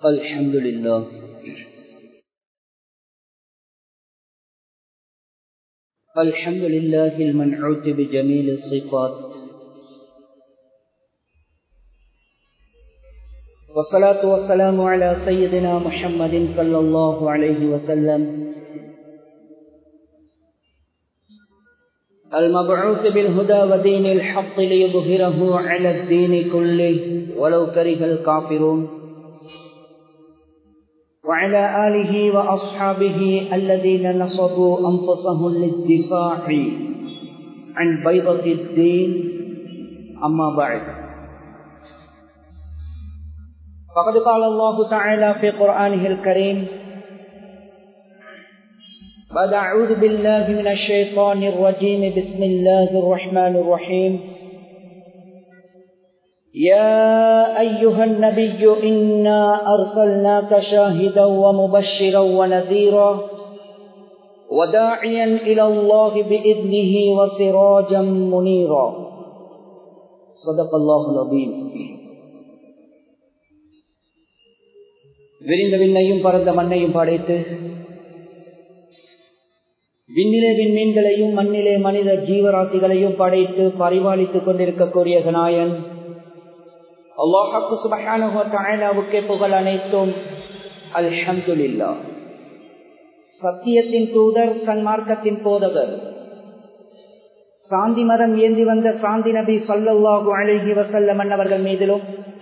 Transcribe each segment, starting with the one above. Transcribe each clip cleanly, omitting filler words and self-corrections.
الحمد لله الحمد لله المنعوت بجميل الصفات والصلاة والسلام على سيدنا محمد صلى الله عليه وسلم المبعوث بالهدى ودين الحق ليظهره على الدين كله ولو كره الكافرون وعلى آله وأصحابه الذين نصبوا أنفسهم للدفاع عن بيضة الدين أما بعد فقد قال الله تعالى في قرآنه الكريم بعد أعوذ بالله من الشيطان الرجيم بسم الله الرحمن الرحيم يا أيها النبي إنا أرسلناك شاهدا ومبشرا ونذيرا وداعيا إلى الله بإذنه وسراجا منيرا صدق الله العظيم. விரிந்த விண்ணையும் பரந்த மண்ணையும் படைத்து விண்ணிலே விண்மீன்களையும் மண்ணிலே மனித ஜீவராசிகளையும் படைத்து பரிபாலித்துக் கொண்டிருக்கக்கூடிய கணாயன் அல்லாஹ் சுப்ஹானஹு வ தஆலாவுக்கே புகழ் அனைத்தும். அல்ஹம்துலில்லாஹ். சத்தியத்தின் தூதர், சன்மார்க்கத்தின் போதகர், சாந்தி மதம் ஏந்தி வந்த சாந்தி நபி ஸல்லல்லாஹு அலைஹி வஸல்லம் அவர்கள் மீதிலும்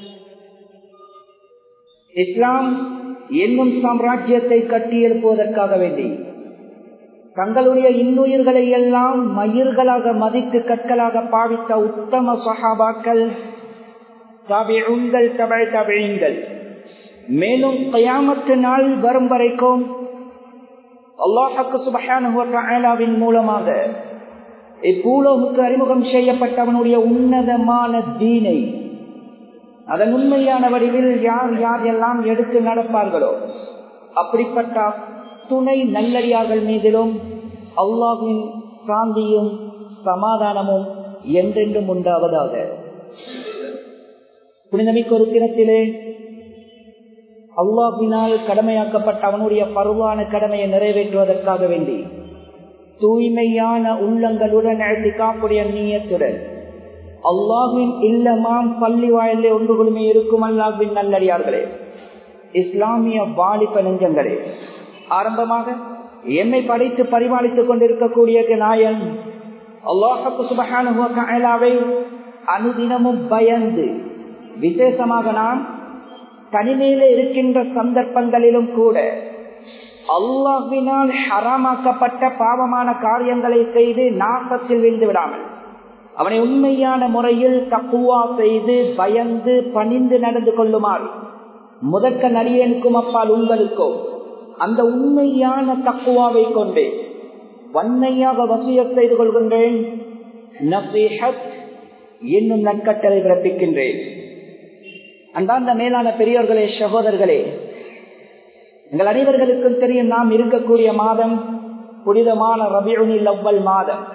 இஸ்லாம் என்னும் சாம்ராஜ்யத்தை கட்டியெழுப்புவதற்காக வேண்டி தங்களுடைய இன்னுயிர்களை எல்லாம் மயிர்களாக மதித்து கற்களாக பாவித்த உத்தம சஹாபாக்கள், தாபிஊன்கள், தபஅ தாபிஈன்கள், மேலும் கியாமத் நாள் வரும் வரைக்கும் அல்லாஹ் சுப்ஹானஹு வ தஆலாவின் மூலமாக இப்பூலோகத்துக்கு அறிமுகம் செய்யப்பட்டவனுடைய உன்னதமான தீனை அதன் உண்மையான வடிவில் யார் யார் எல்லாம் எடுத்து நடப்பார்களோ அப்படிப்பட்ட துணை நல்லடியார்கள் மீதிலும் அல்லாஹ்வின் சாந்தியும் சமாதானமும் என்றென்றும் உண்டாவதாக. புனிதமிக்க ஒரு தினத்திலே அல்லாஹ்வினால் கடமையாக்கப்பட்ட அவனுடைய பருவான கடமையை நிறைவேற்றுவதற்காக வேண்டி தூய்மையான உள்ளங்களுடன் இஅ்திகாஃபுடைய நிய்யத்துடன் அல்லாஹ்வின் இல்லமாம் பள்ளி வாயிலே ஒன்று குழுமி இருக்கும் அல்லாஹ்வின் நல்லடியார்களே, இஸ்லாமிய வாலிப நெஞ்சங்களே, ஆரம்பமாக என்னை படைத்து பரிமாளித்துக் கொண்டிருக்கக்கூடிய நாயன் அல்லாஹ் சுப்ஹானஹு வ தஆலாவை அனுதினமும் பயந்து, விசேஷமாக நாம் தனிமையிலே இருக்கின்ற சந்தர்ப்பங்களிலும் கூட அல்லாஹ்வினால் ஹராமாக்கப்பட்ட பாவமான காரியங்களை செய்து நாசத்தில் விழுந்து விடாமல் அவனை உண்மையான முறையில் தக்வா செய்து பயந்து பணிந்து நடந்து கொள்ளுமாறு முதற்க நடிகனுக்கும் அப்பால் உங்களுக்கோ அந்த உண்மையான தக்வாவை கொண்டு வன்மையாக வசியத் செய்து கொள்கின்றேன். நஸீஹத் என்னும் நற்கட்டளை பிறப்பிக்கின்றேன். அன்பார்ந்த மேலான பெரியோர்களே, சகோதரர்களே, எங்கள் அனைவர்களுக்கும் தெரியும், நாம் இருக்கக்கூடிய மாதம் புனிதமான ரபியுனில் அவ்வல் மாதம்.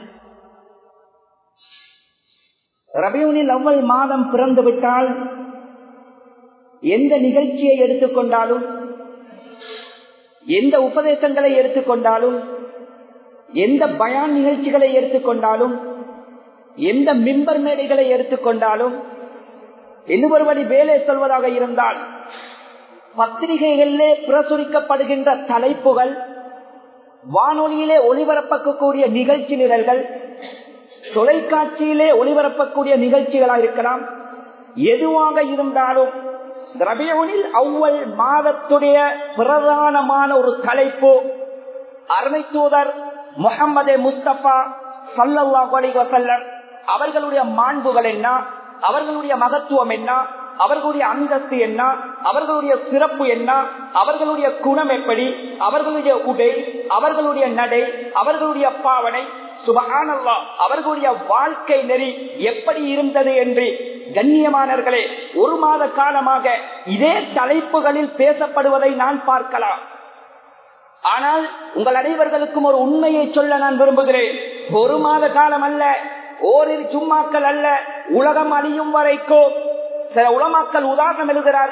ரபியுனில் அவ்வல் மாதம் பிறந்து விட்டால் எந்த நிகழ்ச்சியை எடுத்துக்கொண்டாலும், எந்த உபதேசங்களை எடுத்துக்கொண்டாலும், எந்த பயான் நிகழ்ச்சிகளை எடுத்துக்கொண்டாலும், எந்த மிம்பர் மேடைகளை எடுத்துக்கொண்டாலும், இன்னொருபடி வேலை சொல்வதாக இருந்தால் பத்திரிகைகளிலே பிரசுரிக்கப்படுகின்ற தலைப்புகள், வானொலியிலே ஒளிபரப்பக்கூடிய நிகழ்ச்சி நிரல்கள், தொலைக்காட்சியிலே ஒளிபரப்பக்கூடிய நிகழ்ச்சிகளாக இருக்கலாம், எதுவாக இருந்தாலும் ரபியுனில் அவ்வல் மாதத்துடைய பிரதானமான ஒரு தலைப்பு அருமை தூதர் முஹம்மது முஸ்தபா ஸல்லல்லாஹு அலைஹி வஸல்லம் அவர்களுடைய மாண்புகள் என்ன, அவர்களுடைய மகத்துவம் என்ன, அவர்களுடைய அந்தஸ்து என்ன, அவர்களுடைய சிறப்பு என்ன, அவர்களுடைய குணம் எப்படி, அவர்களுடைய உடை, அவர்களுடைய நடை, அவர்களுடைய பாவனை, சுப்ஹானல்லாஹ், அவர்களுடைய வாழ்க்கை நெறி எப்படி இருந்தது என்று கண்ணியமானவர்களே ஒரு மாத காலமாக இதே தலைப்புகளில் பேசப்படுவதை நான் பார்க்கலாம். ஆனால் உங்கள் அனைவர்களுக்கும் ஒரு உண்மையை சொல்ல நான் விரும்புகிறேன். ஒரு மாத காலம் அல்ல, ஓரிரு சும்மாக்கள் அல்ல, உலகம் அழியும் வரைக்கும் சில உலமாக்கள் உதாரணம் எழுதுகிறார்கள்.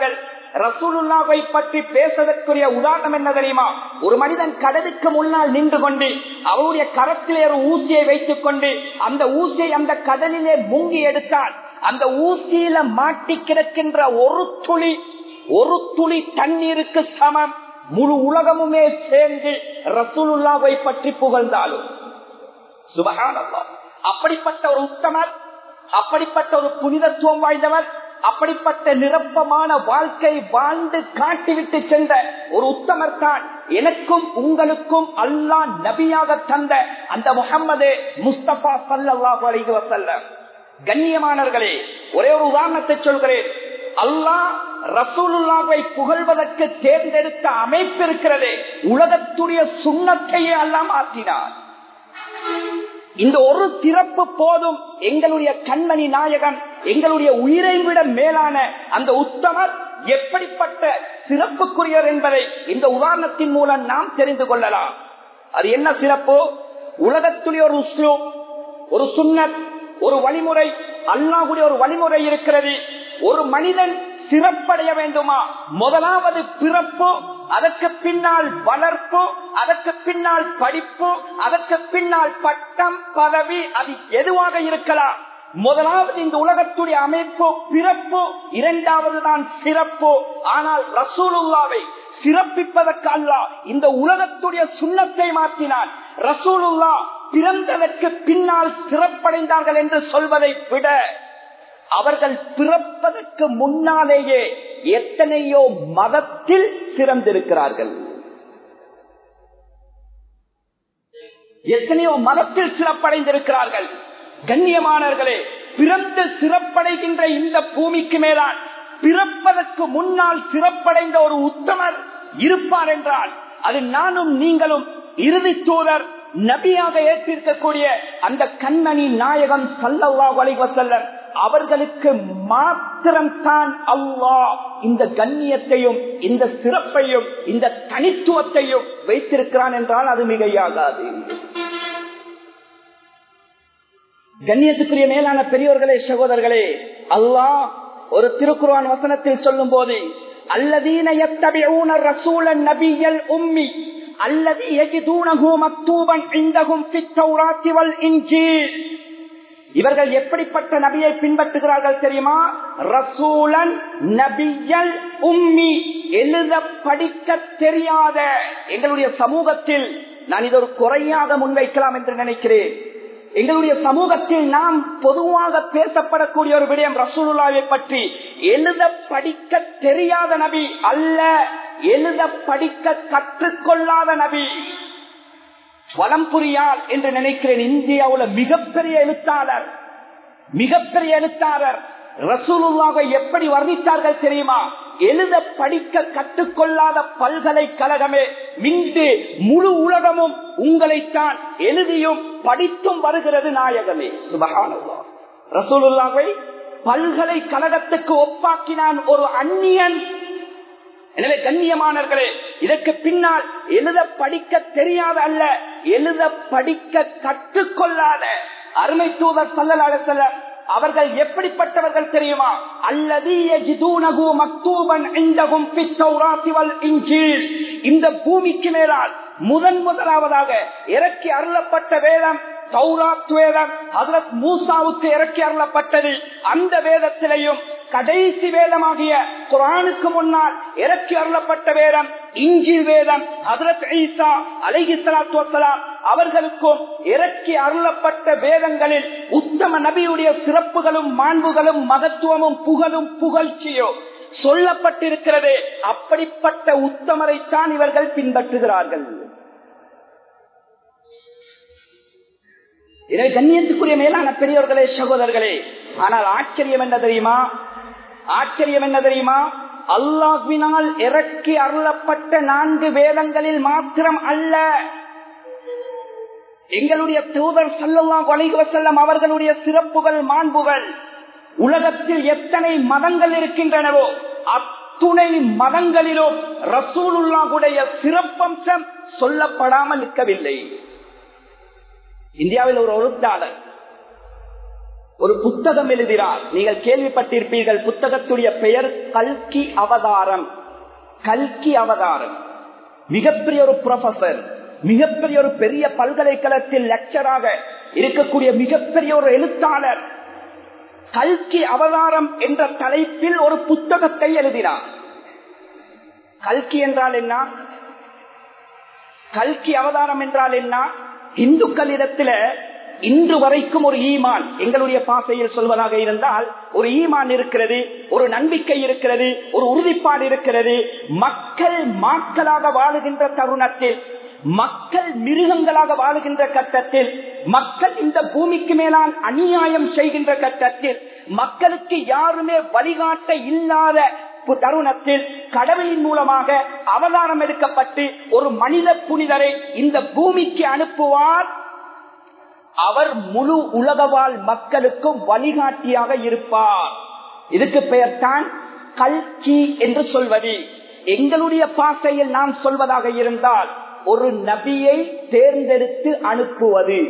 ரசூலுல்லாஹை பற்றி பேசுவதற்குரிய உதாரணம் என்ன தெரியுமா? ஒரு மனிதன் கடலுக்கு முன்னால் நின்று கொண்டு அவருடைய கரத்திலே ஒரு ஊசியை வைத்துக் கொண்டு அந்த ஊசியை அந்த கடலிலே முங்கி எடுத்தால் அந்த ஊசியில மாட்டி கிடக்கின்ற ஒரு துளி தண்ணீருக்கு சமம் முழு உலகமுமே சேர்ந்து ரசூலுல்லாஹை பற்றி புகழ்ந்தாலும். சுப்ஹானல்லாஹ். அப்படிப்பட்ட ஒரு உத்தமர், அப்படிப்பட்ட ஒரு புனிதத்துவம் வாய்ந்தவர், அப்படிப்பட்ட நிரப்பமான வாழ்க்கை வாழ்ந்து காட்டிவிட்டு சென்ற ஒரு உத்தமர் தான் எனக்கும் உங்களுக்கும் அல்லாஹ் நபியாக தந்த அந்த முஹம்மது முஸ்தபா ஸல்லல்லாஹு அலைஹி வஸல்லம். கண்ணியமானவர்களே, ஒரே ஒரு உதாரணத்தை சொல்கிறேன். அல்லாஹ் ரசூலுல்லாஹை புகழ்வதற்கு தேர்ந்தெடுத்த அமைப்பு இருக்கிறதே, உலகத்துடைய சுன்னத்தையே அல்லாஹ் மாற்றினார். இந்த ஒரு சிறப்பு போதும் எங்களுடைய கண்மணி நாயகன், எங்களுடைய உயிரை விட மேலான அந்த உத்தமர் எப்படிப்பட்ட சிறப்புக்குரியவர் என்பதை இந்த உதாரணத்தின் மூலம் நாம் தெரிந்து கொள்ளலாம். அது என்ன சிறப்பு? உலகத்துடைய ஒரு உஸ்லூப், ஒரு சுன்னத், ஒரு வழிமுறை, அல்லாஹ்வுடைய ஒரு வழிமுறை இருக்கிறது. ஒரு மனிதன் சிறப்படைய வேண்டுமா? முதலாவது பிறப்பு, அதற்கு பின்னால் வளர்ப்பு, அதற்கு பின்னால் படிப்பு, அதற்கு பின்னால் பட்டம், பதவி, அது எதுவாக இருக்கலாம். முதலாவது இந்த உலகத்துடைய அமைப்பு பிறப்பு, இரண்டாவது தான் சிறப்பு. ஆனால் ரசூலுல்லாவை சிறப்பிப்பதற்கு அல்லாஹ் இந்த உலகத்துடைய சுன்னத்தை மாற்றினான். ரசூலுல்லாஹ் பிறந்ததற்கு பின்னால் சிறப்படைந்தார்கள் என்று சொல்வதை விட அவர்கள் பிறப்பதற்கு முன்னாலேயே எத்தனையோ மதத்தில் சிறந்திருக்கிறார்கள். எத்தனையோ மதத்தில் சிறப்படைந்திருக்கிறார்கள். கண்ணியமானவர்களே, பிறந்து சிறப்படைகின்ற இந்த பூமிக்கு மேலான் பிறப்பதற்கு முன்னால் சிறப்படைந்த ஒரு உத்தமர் இருப்பார் என்றால் அது நானும் நீங்களும் இறுதி தூதர் நபியாக ஏற்றிருக்கக்கூடிய அந்த கண்மணி நாயகம் ஸல்லல்லாஹு அலைஹி வஸல்லம் அவர்களுக்கு மாத்திரம்தான் அல்லாஹ் இந்த கண்ணியத்தையும் இந்த சிறப்பையும் இந்த தனித்துவத்தையும் வைத்திருக்கிறான் என்றால் அது மிகையாகாது. கண்ணியத்துக்குரிய மேலான பெரியோர்களே, சகோதரர்களே, அல்லாஹ் ஒரு திருக்குர்ஆன் வசனத்தில் சொல்லும் போது அல்லதீன யத்தபிஊன ரசூலன் நபியல் உம்மி அல்லதி யஜிதூனஹு மக்தூபன் இன்தஹும் ஃபித் தௌராத்தி வல் இன்ஜீல். இவர்கள் எப்படிப்பட்ட நபியை பின்பற்றுகிறார்கள் தெரியுமா? ரசூலன் நபியல் உம்மி, எழுத படிக்க தெரியாத. எங்களுடைய சமூகத்தில் நான் இது ஒரு குறையாக முன்வைக்கலாம் என்று நினைக்கிறேன். எங்களுடைய சமூகத்தில் நாம் பொதுவாக பேசப்படக்கூடிய ஒரு விடயம் ரசூலுல்லாஹை பற்றி எழுத படிக்க தெரியாத நபி அல்ல, எழுத படிக்க கற்றுக்கொள்ளாத நபி. வலம்புரியால் என்று நினைக்கிறேன். இந்தியாவுல மிகப்பெரிய எழுத்தாளர் ரசூலுல்லாஹை எப்படி வர்ணித்தார்கள் தெரியுமா? எழுத படிக்க கற்றுக்கொள்ளாத பல்கலைக்கழகமே மிண்டு முழு உலகமும் உங்களைத்தான் எழுதியும் படித்தும் வருகிறது நாயகமே. சுப்ஹானல்லாஹ். ரசூலுல்லாஹை பல்கலைக்கழகத்துக்கு ஒப்பாக்கினான் ஒரு அந்நியன். எனவே கண்ணியமானவர்களே, இதற்கு பின்னால் எழுத படிக்க தெரியாத அல்ல, எழுத படிக்க கற்றுக்கொள்ளாத அருமை தூதர் ஸல்லல்லாஹு அலைஹி வஸல்லம் அவர்கள் எப்படிப்பட்டவர்கள் தெரியுமா? அல்லதீ யஜிதூனஹு மக்தூபன் இன்தஹும் ஃபித் தௌராத்தி வல் இன்ஜீல். இந்த பூமிக்கு மேலால் முதலாவதாக இறக்கி அருளப்பட்ட வேதம் தௌராத் வேதம். ஹஜ்ரத் மூசாவுக்கு இறக்கி அருளப்பட்டது. அந்த வேதத்திலேயும் கடைசி வேதமாகிய குர்ஆனுக்கு முன்னால் இறக்கி அருளப்பட்ட வேதம் இன்ஜீல் வேதம். ஹஜ்ரத் ஈசா அலைஹிஸ்ஸலாத்து வஸ்ஸலாம் அவர்களுக்கும் இறக்கி அருளப்பட்ட வேதங்களில் உத்தம நபியுடைய சிறப்புகளும் மாண்புகளும் மகத்துவமும் புகழும் புகழ்ச்சியோ சொல்லப்பட்டிருக்கிறது. அப்படிப்பட்ட உத்தமரைத்தான் இவர்கள் பின்பற்றுகிறார்கள். எனவே கண்ணியத்துக்குரிய மேலான பெரியவர்களே, சகோதரர்களே, ஆனால் ஆச்சரியம் என்ன தெரியுமா? அல்லாஹ்வினால் இறக்கி அருளப்பட்ட 4 வேதங்களில் மாத்திரம் அல்ல, எங்களுடைய தூதர் ஸல்லல்லாஹு அலைஹி வஸல்லம் அவர்களுடைய சிறப்புகள் மாண்புகள் உலகத்தில் எத்தனை மதங்கள் இருக்கின்றனவோ அத்துணை மதங்களிலும் ரசூலுல்லாஹுடைய சிறப்பம்சம் சொல்லப்படாமல் இருக்கவில்லை. இந்தியாவில் ஒரு எழுத்தாளர் ஒரு புத்தகம் எழுதினார். நீங்கள் கேள்விப்பட்டிருப்பீர்கள். புத்தகத்துடைய பெயர் கல்கி அவதாரம். கல்கி அவதாரம். மிகப்பெரிய ஒரு ப்ரொஃபசர், மிகப்பெரிய ஒரு பெரிய பல்கலைக்கழகத்தில் லெக்சராக இருக்கக்கூடிய மிகப்பெரிய ஒரு எழுத்தாளர் கல்கி அவதாரம் என்ற தலைப்பில் ஒரு புத்தகத்தை எழுதினார். கல்கி என்றால் என்ன? கல்கி அவதாரம் என்றால் என்ன? இந்துக்களிடத்தில் இன்று வரைக்கும் ஒரு ஈமான், எங்களுடைய பாசையில் சொல்வதாக இருந்தால் ஒரு ஈமான் இருக்கிறது, ஒரு நம்பிக்கை இருக்கிறது, ஒரு உறுதிப்பாடு இருக்கிறது. மக்கள் மாக்களாக வாழுகின்ற தருணத்தில், மக்கள் மிருகங்களாக வாழுகின்ற கட்டத்தில், மக்கள் இந்த பூமிக்கு மேலான் அநியாயம் செய்கின்ற கட்டத்தில், மக்களுக்கு யாருமே வழிகாட்ட இல்லாத தருணத்தில் கடவுளின் மூலமாக அவதாரம் எடுக்கப்பட்டு ஒரு மனித புனிதரை இந்த பூமிக்கு அனுப்புவார். அவர் முழு உலகவாழ் மக்களுக்கும் வழிகாட்டியாக இருப்பார். இதுக்கு பெயர் தான் கல்கி என்று சொல்வது. எங்களுடைய பாசையில் நாம் சொல்வதாக இருந்தால் ஒரு நபியை தேர்ந்தெடுத்து அனுப்புவது.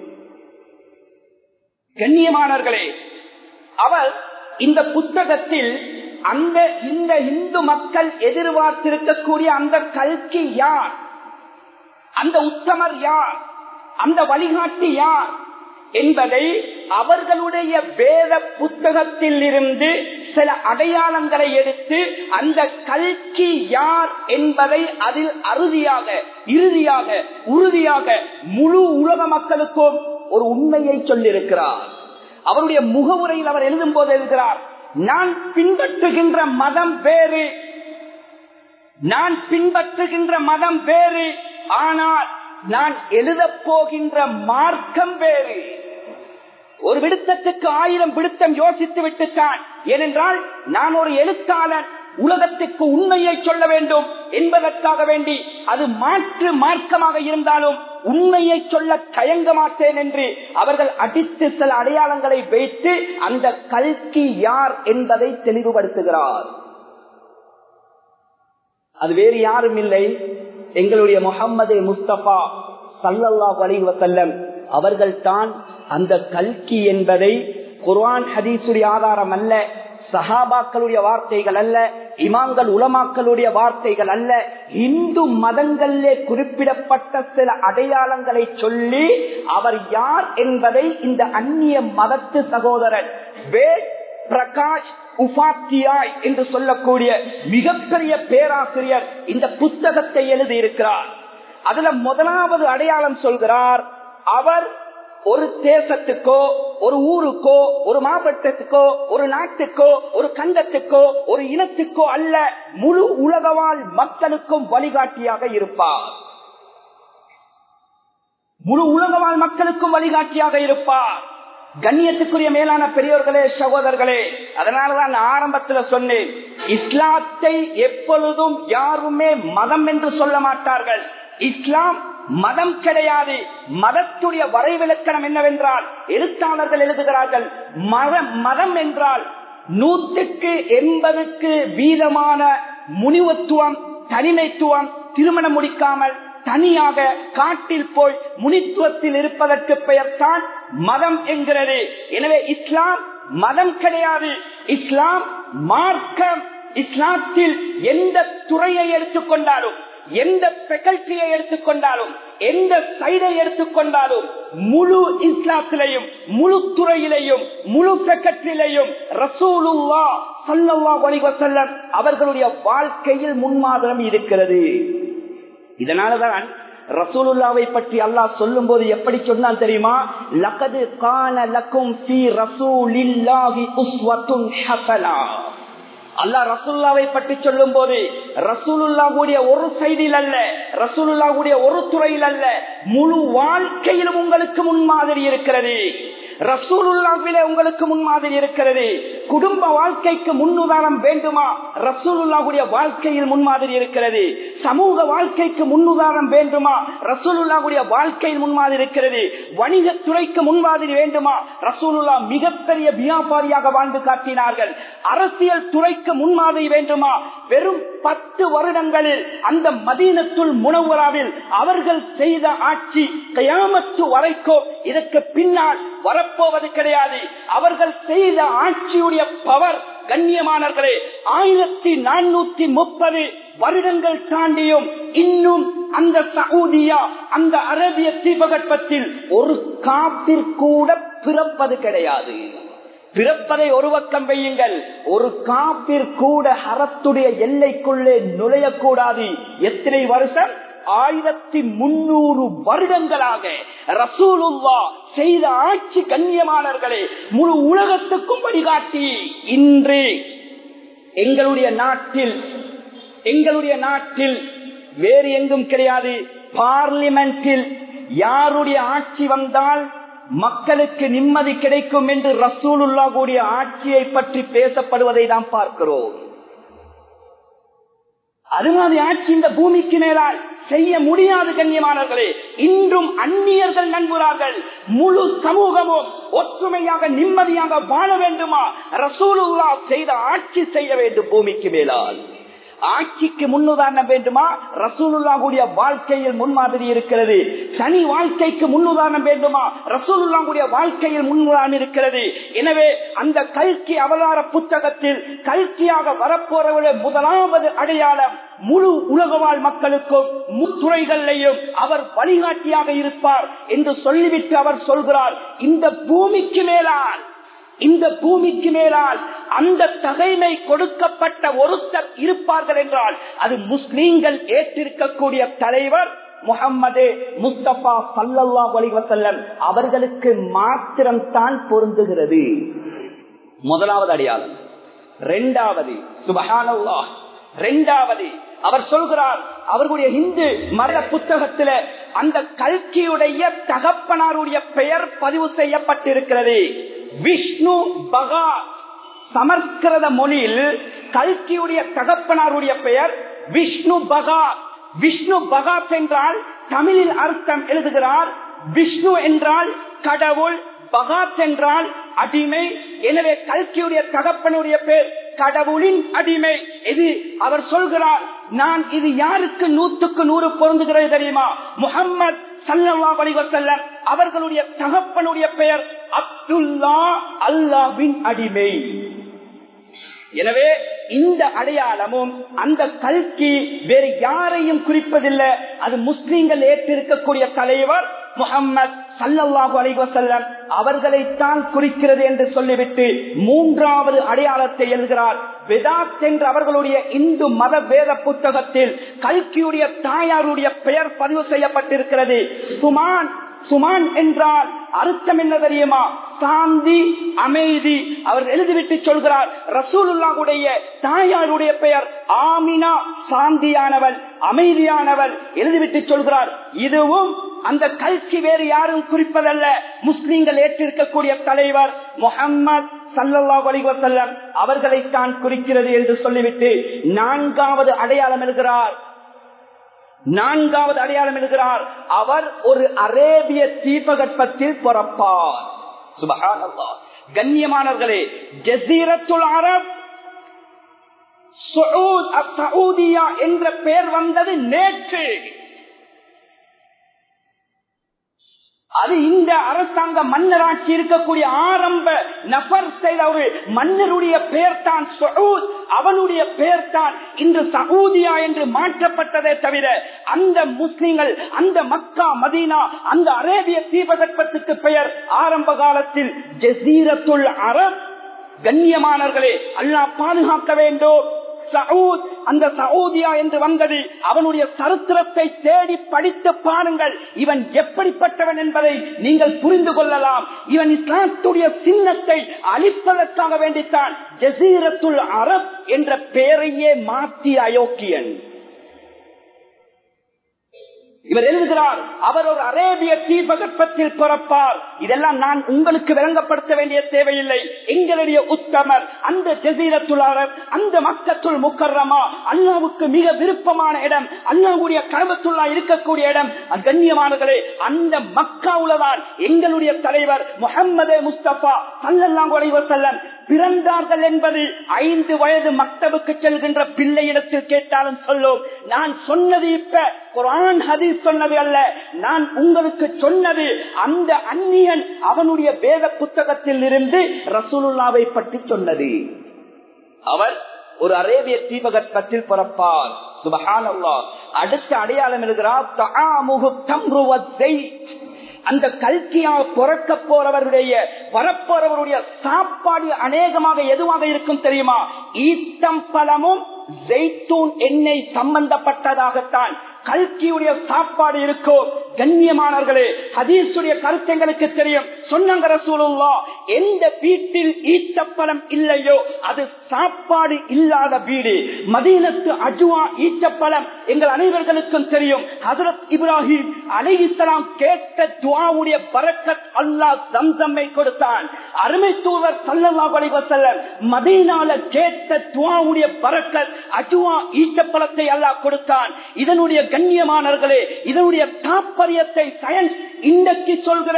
கண்ணியமானவர்களே, அவர் இந்த புத்தகத்தில் இந்த இந்து மக்கள் எதிர்பார்த்திருக்கக்கூடிய அந்த கல்கி யார், அந்த உத்தமர் யார், அந்த வழிகாட்டி யார் என்பதை அவர்களுடைய வேத புத்தகத்தில் இருந்து சில அடையாளங்களை எடுத்து அந்த கல்கி யார் என்பதை அதில் இறுதியாக உறுதியாக முழு உலக மக்களுக்கும் ஒரு உண்மையை சொல்லியிருக்கிறார். அவருடைய முகவுரையில் அவர் எழுதும் போது எழுதுகிறார், நான் பின்பற்றுகின்ற மதம் வேறு, நான் பின்பற்றுகின்ற மதம் வேறு, ஆனால் நான் எழுதப் போகின்ற மார்க்கம் வேறு. ஒரு விடுத்தத்துக்கு 1000 விடுத்தம் யோசித்து விட்டுத்தான். ஏனென்றால் நான் ஒரு எழுத்தாளன், உலகத்துக்கு உண்மையை சொல்ல வேண்டும் என்பதற்காக வேண்டி அது மாற்று மார்க்கமாக இருந்தாலும் உண்மையை சொல்ல தயங்க மாட்டேன் என்று அவர்கள் அடித்து சில அடையாளங்களை வைத்து அந்த கல்கி யார் என்பதை தெளிவுபடுத்துகிறார். அது வேறு யாரும் இல்லை, எங்களுடைய முஹம்மது முஸ்தபா ஸல்லல்லாஹு அலைஹி வஸல்லம் அவர்கள் தான் அந்த கல்கி என்பதை குர்ஆன் ஹதீஸுடைய ஆதாரம் அல்ல, சஹாபாக்களுடைய வார்த்தைகள் அல்ல, இமாம்கள் உலமாக்களுடைய வார்த்தைகள் அல்ல, இந்து மதங்களிலே குறிப்பிடப்பட்ட சில அடையாளங்களை சொல்லி அவர் யார் என்பதை இந்த அந்நிய மதத்து சகோதரன் வேட் பிரகாஷ் உபாத்தியாய் என்று சொல்லக்கூடிய மிகப்பெரிய பேராசிரியர் இந்த புத்தகத்தை எழுதி இருக்கிறார். அதுல முதலாவது அடையாளம் சொல்கிறார், அவர் ஒரு தேசத்துக்கோ, ஒரு ஊருக்கோ, ஒரு மாவட்டத்துக்கோ, ஒரு நாட்டுக்கோ, ஒரு கண்டத்துக்கோ, ஒரு இனத்துக்கோ அல்ல, முழு உலகவாழ் மக்களுக்கும் வழிகாட்டியாக இருப்பார். முழு உலகவாழ் மக்களுக்கும் வழிகாட்டியாக இருப்பார். கண்ணியத்துக்குரிய மேலான பெரியோர்களே, சகோதரர்களே, அதனாலதான் ஆரம்பத்தில் சொன்னேன், இஸ்லாத்தை எப்பொழுதும் யாருமே மதம் என்று சொல்ல மாட்டார்கள். இஸ்லாம் மதம் கிடையாது. மதத்துடைய வரைவிலக்கணம் என்னவென்றால் எழுத்தாளர்கள் எழுதுகிறார்கள், மதம் என்றால் 100% வீதமான முனிவத்துவம், தனிமைத்துவம், திருமணம் முடிக்காமல் தனியாக காட்டில் போய் முனித்துவத்தில் இருப்பதற்கு பெயர் தான் மதம் என்கிறது. எனவே இஸ்லாம் மதம் கிடையாது, இஸ்லாம் மார்க்கம். இஸ்லாத்தில் எந்த துறையை எடுத்துக்கொண்டாலும், எந்த ஃபேக்கல்டியை எடுத்துக்கொண்டாலும், எந்த சைடை எடுத்துக்கொண்டாலும், முழு இஸ்லாத்திலையும், முழு துறையிலையும், முழு ஃபேக்கல்டிலையும் ரசூலுல்லாஹ் ஸல்லல்லாஹு அலைஹி வஸல்லம் அவர்களுடைய வாழ்க்கையில் முன்மாதிரம் இருக்கிறது. இதனாலதான் ரசூலுல்லாவை பற்றி அல்லாஹ் சொல்லும் போது எப்படி சொன்னான் தெரியுமா? லகது கான லகும் ஃபீ ரசூலில்லாஹி உஸ்வத்துன் ஹஸனா. அல்லாஹ் ரசூலுல்லாவை பற்றி சொல்லும் போது ரசூலுல்லாஹுடைய ஒரு சைடில் அல்ல, ரசூலுல்லாஹுடைய ஒரு துறையில் அல்ல, முழு வாழ்க்கையிலும் உங்களுக்கு முன்மாதிரி இருக்கிறது. ரசூலுல்லாஹ்விலே உங்களுக்கு முன்மாதிரி இருக்கிறது. குடும்ப வாழ்க்கைக்கு முன்னுதாரணம் வேண்டுமா? ரசூலுல்லாஹுடைய வாழ்க்கையில் முன்மாதிரி இருக்கிறது. சமூக வாழ்க்கைக்கு முன்னுதாரணம் வேண்டுமா? ரசூலுல்லாஹுடைய வாழ்க்கையில் முன்மாதிரி இருக்கிறது. வணிக துறைக்கு முன்மாதிரி வேண்டுமா? ரசூலுல்லாஹ் மிகப்பெரிய வியாபாரியாக வாழ்ந்து காட்டினார்கள். அரசியல் துறைக்கு முன்மாதிரி வேண்டுமா? வெறும் 10 வருடங்களில் அந்த மதீனத்துல் முனவ்வராவில் அவர்கள் செய்த ஆட்சி கியாமத்து வரைக்கும் இதற்கு பின்னால் வரப்போவது கிடையாது. அவர்கள் செய்த ஆட்சியுடைய பவர் கண்ணியமானவர்களே 1430 வருடங்கள் தாண்டியும் இன்னும் அந்த சவுதியா, அந்த அரேபிய தீபகற்பத்தில் ஒரு காபிர் கூட பிறப்பது கிடையாது. பிறப்பதை ஒரு பக்கம் வையுங்கள், ஒரு காபிர் கூட ஹரத்துடைய எல்லைக்குள்ளே நுழையக்கூடாது. எத்தனை வருஷம்? 1300 வருடங்களாக ரசூலுல்லாஹ் செய்த ஆட்சி கண்ணியமானவர்களே முழு உலகத்துக்கும் வழிகாட்டி. இன்று எங்களுடைய நாட்டில் வேறு எங்கும் கிடையாது. பார்லிமெண்டில் யாருடைய ஆட்சி வந்தால் மக்களுக்கு நிம்மதி கிடைக்கும் என்று ரசூலுல்லாஹ்வுடைய ஆட்சியை பற்றி பேசப்படுவதை நாம் பார்க்கிறோம். அது மாதிரி ஆட்சி இந்த பூமிக்கு மேலால் செய்ய முடியாது கண்ணியமானவர்களே. இன்றும் அந்நியர்கள் நம்புகிறார்கள் முழு சமூகமும் ஒற்றுமையாக நிம்மதியாக வாழ வேண்டுமா, ரசூலுல்லாஹ் செய்த ஆட்சி செய்ய வேண்டும் பூமிக்கு மேலால். ஆட்சிக்கு முன்னுதாரணம் வேண்டுமா, ரசூலுல்லாஹ்வுடைய வாழ்க்கையில் முன்மாதிரி இருக்கிறது. சனி வாழ்க்கைக்கு முன்னுதாரணம் வேண்டுமா, ரசூலுல்லாஹ்வுடைய வாழ்க்கையில் முன்னுதாரணம் இருக்கிறது. எனவே அந்த கல்கி அவதார புத்தகத்தில் கல்கியாக வரப்போறவருடைய முதலாவது அடையாளம் முழு உலகவாழ் மக்களுக்கும் முத்துறைகளையும் அவர் வழிகாட்டியாக இருப்பார் என்று சொல்லிவிட்டு அவர் சொல்கிறார், இந்த பூமிக்கு மேலால் அந்த தகைமை கொடுக்கப்பட்ட ஒருத்தர் இருப்பார்கள் என்றால் அது முஸ்லிம்கள் ஏற்றிருக்கக்கூடிய தலைவர் முஹம்மது முஸ்தபா ஸல்லல்லாஹு அலைஹி வஸல்லம் அவர்களுக்கு மாத்திரம்தான் பொருந்துகிறது. முதலாவது அடையாளம். இரண்டாவது, சுப்ஹானல்லாஹ், இரண்டாவது அவர் சொல்கிறார், அவர்களுடைய இந்து மத புத்தகத்தில் அந்த கல்கியுடைய தகப்பனாருடைய பெயர் பதிவு செய்யப்பட்டிருக்கிறது. விஷ்ணு பகாத். சமஸ்கிருத மொழியில் கல்கியுடைய தகப்பனாருடைய பெயர் விஷ்ணு பகாத். விஷ்ணு பகாத் என்றால் தமிழில் அர்த்தம் எழுதுகிறார், விஷ்ணு என்றால் கடவுள், பகாத் என்றால் அடிமை. எனவே கல்கியுடைய தகப்பனுடைய பேர் கடவுளின் அடிமை. இது அவர் சொல்கிறார், நான் இது யாருக்கு 100க்கு 100 பொருந்துகிறது தெரியுமா? முஹம்மது ஸல்லல்லாஹு அலைஹி வஸல்லம் அவர்களுடைய தகப்பனுடைய பெயர் அப்துல்லா, அல்லாஹ்வின் அடிமை. எனவே இந்த அடையாளமும் அந்த கல்கி வேறு யாரையும் குறிப்பதில்லை, அது முஸ்லிம்கள் ஏற்றிருக்கக்கூடிய தலைவர் முஹம்மது ஸல்லல்லாஹு அலைஹி வஸல்லம் அவர்களைத்தான் குறிக்கிறது என்று சொல்லிவிட்டு மூன்றாவது அடையாளத்தை எழுதுகிறார். வேதாத் என்ற அவர்களுடைய இந்து மத வேத புத்தகத்தில் கல்கியுடைய தாயாருடைய பெயர் பதிவு செய்யப்பட்டிருக்கிறது. சுமான். சுமான் என்றால் அர்த்தம் என்ன தெரியுமா? சாந்தி, அமைதி. அவர் எழுதிவிட்டு சொல்கிறார், ரசூலுல்லாஹ்வுடைய தாயாருடைய பெயர் ஆமினா, சாந்தியானவள், அமைதியானவள். எழுதிவிட்டு சொல்கிறார், இதுவும் அந்த கல்கி வேறு யாரும் குறிப்பதல்ல, முஸ்லிம்கள் ஏற்றிருக்கக்கூடிய தலைவர் முஹம்மது ஸல்லல்லாஹு அலைஹி வஸல்லம் அவர்களைத்தான் குறிக்கிறது என்று சொல்லிவிட்டு நான்காவது அடையாளம் எழுதுகிறார். அவர் ஒரு அரேபிய தீபகற்பத்தில் பிறப்பார். சுப்ஹானல்லாஹ். கண்ணியமானவர்களே, ஜஸீரத்துல் அரப் சவுதியா என்ற பெயர் வந்தது நேற்று. அது இந்த அரசாங்க மன்னராட்சி இருக்கக்கூடிய ஆரம்ப நபர் செய்த ஒரு மன்னருடைய பெயர் தான் சவுத். அவனுடைய பெயர் தான் இன்று சவுதியா என்று மாற்றப்பட்டதே தவிர அந்த முஸ்லிம்கள், அந்த மக்கா மதீனா, அந்த அரேபிய தீபகற்பத்துக்கு பெயர் ஆரம்ப காலத்தில் ஜஸீரத்துல் அரப். கண்ணியமானவர்களே, அல்லாஹ் பாதுகாக்க வேண்டும். சவுத், அந்த சவுதியா என்று வந்தது, அவனுடைய சரித்திரத்தை தேடி படித்து பாருங்கள். இவன் எப்படிப்பட்டவன் என்பதை நீங்கள் புரிந்து கொள்ளலாம். இவன் இஸ்லாத்துடைய சின்னத்தை அழிப்பதற்காக வேண்டித்தான் ஜஸீரத்துல் அரப் என்ற பெயரையே மாற்றிய அயோக்கியன். இவர் எழுதுகிறார், அவர் ஒரு அரேபிய தீபகற்பத்தில் பிறப்பார். இதெல்லாம் நான் உங்களுக்கு விளங்கப்படுத்த வேண்டிய தேவையில்லை. எங்களுடைய உத்தமர், அந்த ஜஸீரத்துல் அரப், அந்த மக்கத்துல் முக்கர்ரமா, அல்லாஹ்வுக்கு மிக விருப்பமான இடம், அல்லாஹ்வுடைய கஅபத்துல்லாஹ் இருக்கக்கூடிய இடம். கண்ணியமானவர்களே, அந்த மக்காவுலதான் எங்களுடைய தலைவர் முஹம்மது முஸ்தபா ஸல்லல்லாஹு அலைஹி வஸல்லம் பிறந்தார்கள் என்பது 5 வயது மக்தபுக்கு செல்கின்ற பிள்ளையிடத்தில் கேட்டாலும் சொல்லும். நான் சொன்னது இப்ப குர்ஆன் ஹதீஸ் சொன்னது அல்ல, நான் உங்களுக்கு சொன்னது அந்த அந்நியன் அவனுடைய வேத புத்தகத்தில் இருந்து ரசூலுல்லாவை பற்றி சொன்னது. அவர் ஒரு அரேபிய தீபகற்பத்தில் பிறப்பார். சுப்ஹானல்லாஹ். அடுத்த அடையாளம் எழுதுகிறார், தஆமுஹு தம்ரு வஸ்ஸைத். அந்த கல்கியா பிறக்க போறவருடைய வரப்போறவருடைய சாப்பாடு அநேகமாக எதுவாக இருக்கும் தெரியுமா? ஈத்தம் பழமும் ஜெய்தூன் எண்ணெய் சம்பந்தப்பட்டதாகத்தான் கல்கியுடைய சாப்பாடு இருக்கும். கண்ணியமானவர்களே, ஹதீஸுடைய கருத்தங்களுக்கு தெரியும். சொன்னாங்க ரசூலுல்லாஹ், எந்த வீட்டில் ஈச்சப்பழம் இல்லையோ அது சாப்பாடு இல்லாத வீடு. மதீனத்து அஜ்வா ஈச்சப்பழம் எங்கள் அனைவர்களுக்கும் தெரியும். ஹஜ்ரத் இப்ராஹிம் அலைஹிஸ்ஸலாம் கேட்ட துஆவுடைய பரக்கத் அல்லாஹ் ஜம்ஸம்மை கொடுத்தான். அருமை தூதர் ஸல்லல்லாஹு அலைஹி வஸல்லம் மதீனால கேட்ட துஆவுடைய பரக்கத் அஜ்வா ஈச்சப்பழத்தை அல்லாஹ் கொடுத்தான். இதனுடைய கண்ணியமானவர்களே, இதனுடைய தாற்பயத்தை சயின்ஸ் இன்றைக்கு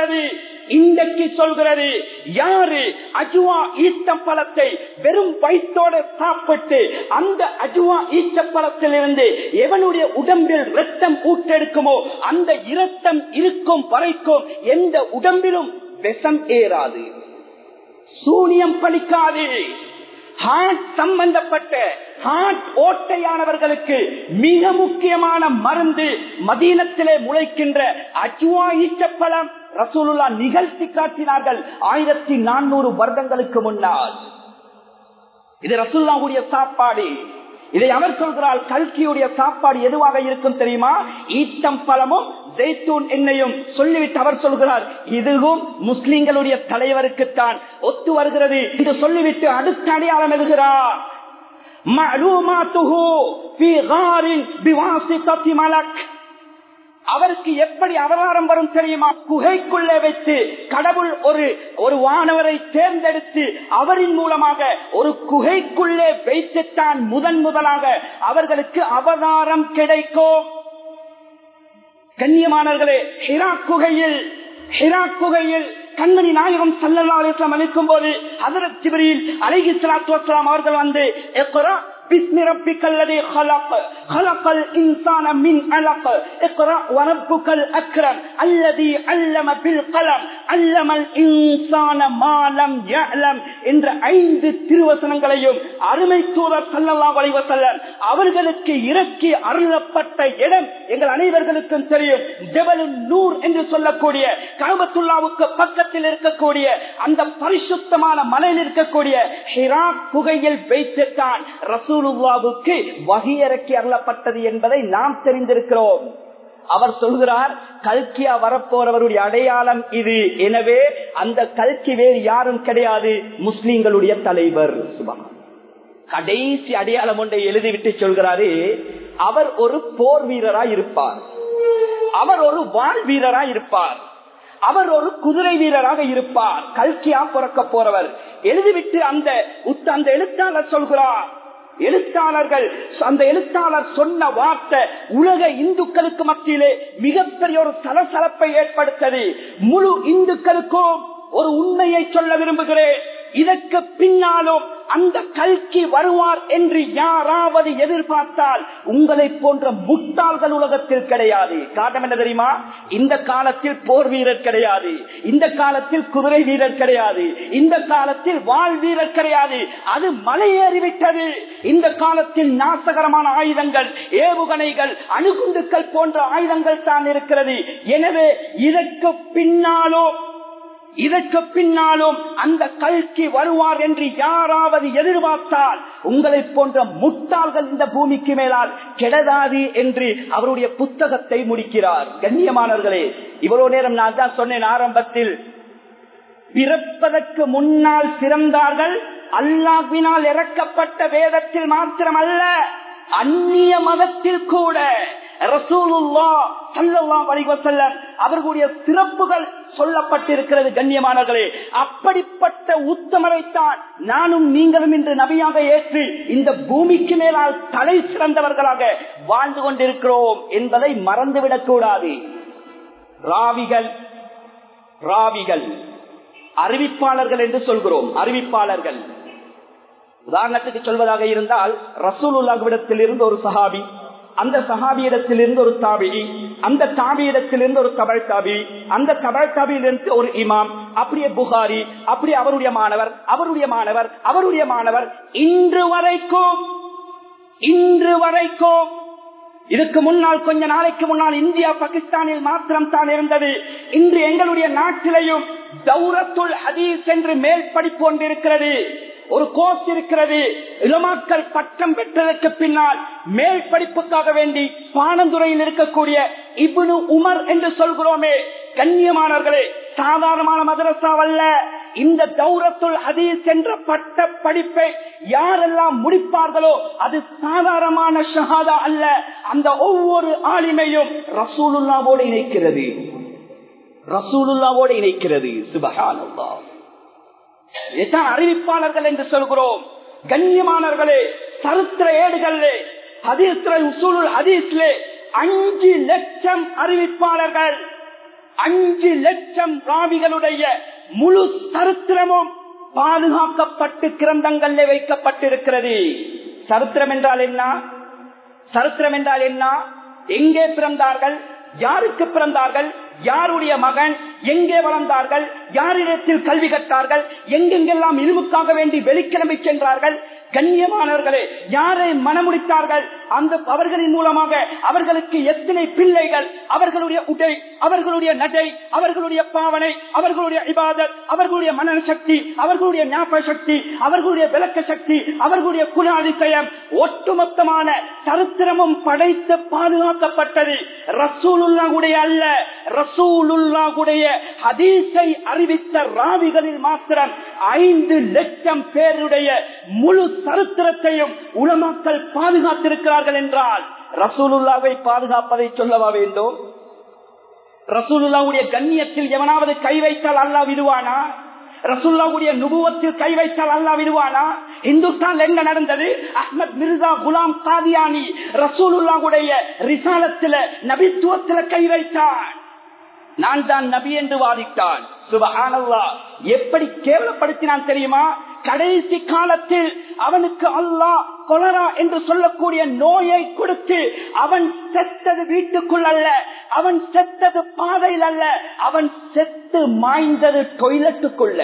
சொல்கிறது. யாரு அஜுவா ஈச்சப்பழத்தை வெறும் வயிற்றோடு சாப்பிட்டு அந்த அஜுவா ஈச்சப்பழத்திலிருந்து எவனுடைய உடம்பில் இரத்தம் ஊற்றெடுக்குமோ அந்த இரத்தம் இருக்கும் வரைக்கும் எந்த உடம்பிலும் விஷம் ஏறாது, சூனியம் பலிக்காது. ஹார்ட் சம்பந்தப்பட்ட ஹார்ட் ஓட்டையானவர்களுக்கு மிக முக்கியமான மருந்து மதீனத்திலே முளைக்கின்ற அஜ்வா ஈச்சப்பழம். ரசூலுல்லாஹ் நிகழ்த்தி காட்டினார்கள் 1400 வருடங்களுக்கு முன்னால். இது ரசூலுல்லாஹ்வுடைய சாப்பாடு. இதை அவர் சொல்கிறார், கல்கியுடைய சாப்பாடு எதுவாக இருக்கும் தெரியுமா? ஈச்சம் பழமும் ஜெய்தூன் எண்ணெயும். சொல்லிவிட்டு அவர் சொல்கிறார், இதுவும் முஸ்லிம்களுடைய தலைவருக்குத்தான் ஒத்து வருகிறது என்று சொல்லிவிட்டு அடுத்த அடையாளம் எழுதுகிறார், மஅலூமாத்துஹு ஃபீ காரின் பிவாசிதத்தி மலக். அவருக்கு எப்படி அவதாரம் வரும் தெரியுமா? குகைக்குள்ளே வைத்து கடவுள் ஒரு வானவரை தேர்ந்தெடுத்து அவரின் மூலமாக ஒரு குகைக்குள்ளே வைத்துத்தான் முதலாக அவர்களுக்கு அவதாரம் கிடைக்கும். கண்ணியமானவர்களே, ஹிரா குகையில் கண்மணி நாயகம் ஸல்லல்லாஹு அலைஹி வஸல்லம் அளிக்கும் போது ஹஜ்ரத் ஜிப்ரீல் அலைஹிஸ்ஸலாத்து வஸ்ஸலாம் அவர்கள் வந்து இக்ரா بسم ربك الذي خلق الإنسان من علق اقرأ وربك الأكرم الذي علم بالقلم علم الإنسان ما لم يعلم என்ற 5 திருவசனங்களையும் அருமை தூதர் ஸல்லல்லாஹு அலைஹி வஸல்லம் அவர்களுக்கு இறக்கி அருளப்பட்ட இடம் எங்கள் அனைவர்களுக்கும் தெரியும். ஜபலுன் நூர் என்று சொல்லக்கூடிய கஅபத்துல்லாஹ்வுக்கு பக்கத்தில் இருக்கக்கூடிய அந்த பரிசுத்தமான மலையில் இருக்கக்கூடிய ஹிரா குகையில் வைத்துத்தான் ரசூலுல்லாஹ்வுக்கு வஹி இறக்கி அருளப்பட்டது என்பதை நாம் தெரிந்திருக்கிறோம். அவர் சொல்கிறார், கல்கியா வரப்போறவருடைய அடையாளம் இது. எனவே அந்த கல்கி வேறு யாரும் கிடையாது, முஸ்லிம்களுடைய தலைவர். கடைசி அடையாளம் ஒன்றை எழுதிவிட்டு சொல்கிறாரு, அவர் ஒரு போர் வீரராய் இருப்பார், அவர் ஒரு வாள் வீரராய் இருப்பார், அவர் ஒரு குதிரை வீரராக இருப்பார். கல்கியா பிறக்க போறவர் எழுதிவிட்டு அந்த எழுத்தாளர் சொல்கிறார், அந்த எழுத்தாளர் சொன்ன வார்த்தை உலக இந்துக்களுக்கு மத்தியிலே மிகப்பெரிய ஒரு சலசலப்பை ஏற்படுத்தது. முழு இந்துக்களுக்கும் ஒரு உண்மையை சொல்ல விரும்புகிறேன். இதற்கு பின்னாலும் அந்த கல்கி வருவார் என்று யாராவது எதிர்பார்த்தால் உங்களை போன்ற முட்டாள்கள் உலகத்தில் கிடையாது. காரணம் என்ன தெரியுமா? இந்த காலத்தில் போர் வீரர் கிடையாது, இந்த காலத்தில் குதிரை வீரர் கிடையாது, இந்த காலத்தில் வாள் வீரர் கிடையாது. அது மலையேறிவிட்டது. இந்த காலத்தில் நாசகரமான ஆயுதங்கள், ஏவுகணைகள், அணுகுண்டுகள் போன்ற ஆயுதங்கள் தான் இருக்கிறது. எனவே இதற்கு பின்னாலும் அந்த கல்கி வருவார் என்று யாராவது எதிர்பார்த்தால் உங்களை போன்ற முட்டாள்கள் இந்த பூமிக்கு மேலால் கெடதாது என்று அவருடைய புத்தகத்தை முடிக்கிறார். கண்ணியமானவர்களே, இவ்வளவு நேரம் நான் தான் சொன்னேன் ஆரம்பத்தில், பிறப்பதற்கு முன்னால் பிறந்தார்கள். அல்லாஹ்வினால் இறக்கப்பட்ட வேதத்தில் மாத்திரமல்ல, அந்நிய மதத்தில் கூட ரசூலுல்லாஹ் ஸல்லல்லாஹு அலைஹி வஸல்லம் அவர்களுடைய சிறப்புகள் சொல்லப்பட்டிருக்கிறது. கண்ணியமானவர்களே, அப்படிப்பட்ட உத்தமரைத்தான் நானும் நீங்களும் இன்று நபியாக ஏற்று இந்த பூமிக்கு மேலால் தலை சிறந்தவர்களாக வாழ்ந்து கொண்டிருக்கிறோம் என்பதை மறந்துவிடக் கூடாது. ராவிகள் அறிவிப்பாளர்கள் என்று சொல்கிறோம். அறிவிப்பாளர்கள் உதாரணத்துக்கு சொல்வதாக இருந்தால், ரசூலுல்லாஹ்விடத்தில் இருந்து ஒரு சஹாபி, அந்த சஹாபியிடத்தில் இருந்து ஒரு தாபிஈ, அந்த தாபியிடத்தில் இருந்து ஒரு தபழ் தாபி, அந்த தபழ் தாபியிலிருந்து ஒரு இமாம், அப்படியே புகாரி, அப்படியே அவருடைய மாணவர், அவருடைய மாணவர், அவருடைய மாணவர், இன்று வரைக்கும் இதுக்கு முன்னால் கொஞ்ச நாளைக்கு முன்னால் இந்தியா பாகிஸ்தானில் மாத்திரம் தான் இருந்தது. இன்று எங்களுடைய நாட்டிலையும் தௌரத்துல் ஹதீஸ் என்று மேல் படிப்பு ஒன்று இருக்கிறது, ஒரு கோர்ஸ் இருக்கிறது. இளமாக்கள் பட்டம் பெற்றதற்கு பின்னால் மேல் படிப்புக்காக வேண்டி பானந்துறையில் இருக்கக்கூடிய இப்னு உமர் என்று சொல்கிறோமே, கண்ணியமானவர்களே, சாதாரணமான மதரசாவல்ல. இந்த தௌரத்துல் ஹதீஸ் என்ற பட்ட படிப்பை யாரெல்லாம் முடிப்பார்களோ அது சாதாரணமான ஷஹாதா அல்ல. அந்த ஒவ்வொரு ஆலிமையும் ரசூலுல்லாவோடு இணைக்கிறது. சுப்ஹானல்லாஹ். இதான் அறிவிப்பாளர்கள் என்று சொல்கிறோம். கண்ணியமானவர்களே, சரித்திர ஏடுகளிலே, உசூலுல் ஹதீஸ்லே 5 லட்சம் அறிவிப்பாளர்கள், 5 லட்சம் ராவிகளுடைய முழு சரித்திரமும் பாதுகாக்கப்பட்டு கிரந்தங்களிலே வைக்கப்பட்டிருக்கிறது. சரித்திரம் என்றால் என்ன? எங்கே பிறந்தார்கள், யாருக்கு பிறந்தார்கள், யாருடைய மகன், எங்கே வளர்ந்தார்கள், யாரிடத்தில் கல்வி கற்றார்கள், எங்கெங்கெல்லாம் இல்முக்காக வேண்டி வெளிக்கிழமை சென்றார்கள், கண்ணியமானவர்களே, யாரை மனமுடித்தார்கள், அந்த அவர்களின் மூலமாக அவர்களுக்கு எத்தனை பிள்ளைகள், அவர்களுடைய உடை, அவர்களுடைய நடை, அவர்களுடைய பாவனை, அவர்களுடைய இபாதத், அவர்களுடைய மன சக்தி, அவர்களுடைய ஞாபக சக்தி, அவர்களுடைய விளக்க சக்தி, அவர்களுடைய குணாதிசயம், ஒட்டுமொத்தமான சரித்திரமும் படைத்து பாதுகாக்கப்பட்டது. ரசூலுல்லாஹுடைய அல்ல, ரசூலுல்லாஹுடைய ஹதீஸை அறிவித்த ராவிகளில் மாத்திரம் 5 லட்சம் பேருடைய முழு சரித்திரத்தையும் உலமாக்கள் பாதுகாத்திருக்கிறார்கள் என்றால் ரசூலுல்லாஹை பாதுகாப்பதை சொல்லவா வேண்டும்? ரசூலுல்லாஹுடைய கண்ணியத்தில் எவனாவது கை வைத்தால் அல்லாஹ் விடுவானா? ரசூலுல்லாஹுடைய நுபுவத்தில் கை வைத்தால் அல்லாஹ் விடுவானா? இந்துஸ்தான் என்ன நடந்தது? அஹ்மத் மிர்சா குலாம் காதியானி ரசூலுல்லாஹுடைய ரிசாலத்தில நபித்துவத்தில கை வைத்தான். நான் தான் நபி என்று வாதிட்டான். சுப்ஹானல்லாஹ். எப்படி கேவலப்படுத்தினான் தெரியுமா? கடைசி காலத்தில் அவனுக்கு அல்லாஹ் கொலரா என்று சொல்லக்கூடிய நோயை கொடுத்து அவன் செத்தது வீட்டுக்குள் அல்ல, அவன் செத்தது பாதையில் அல்ல, அவன் செத்து மாய்ந்தது டொய்லெட்டுக்குள்ள.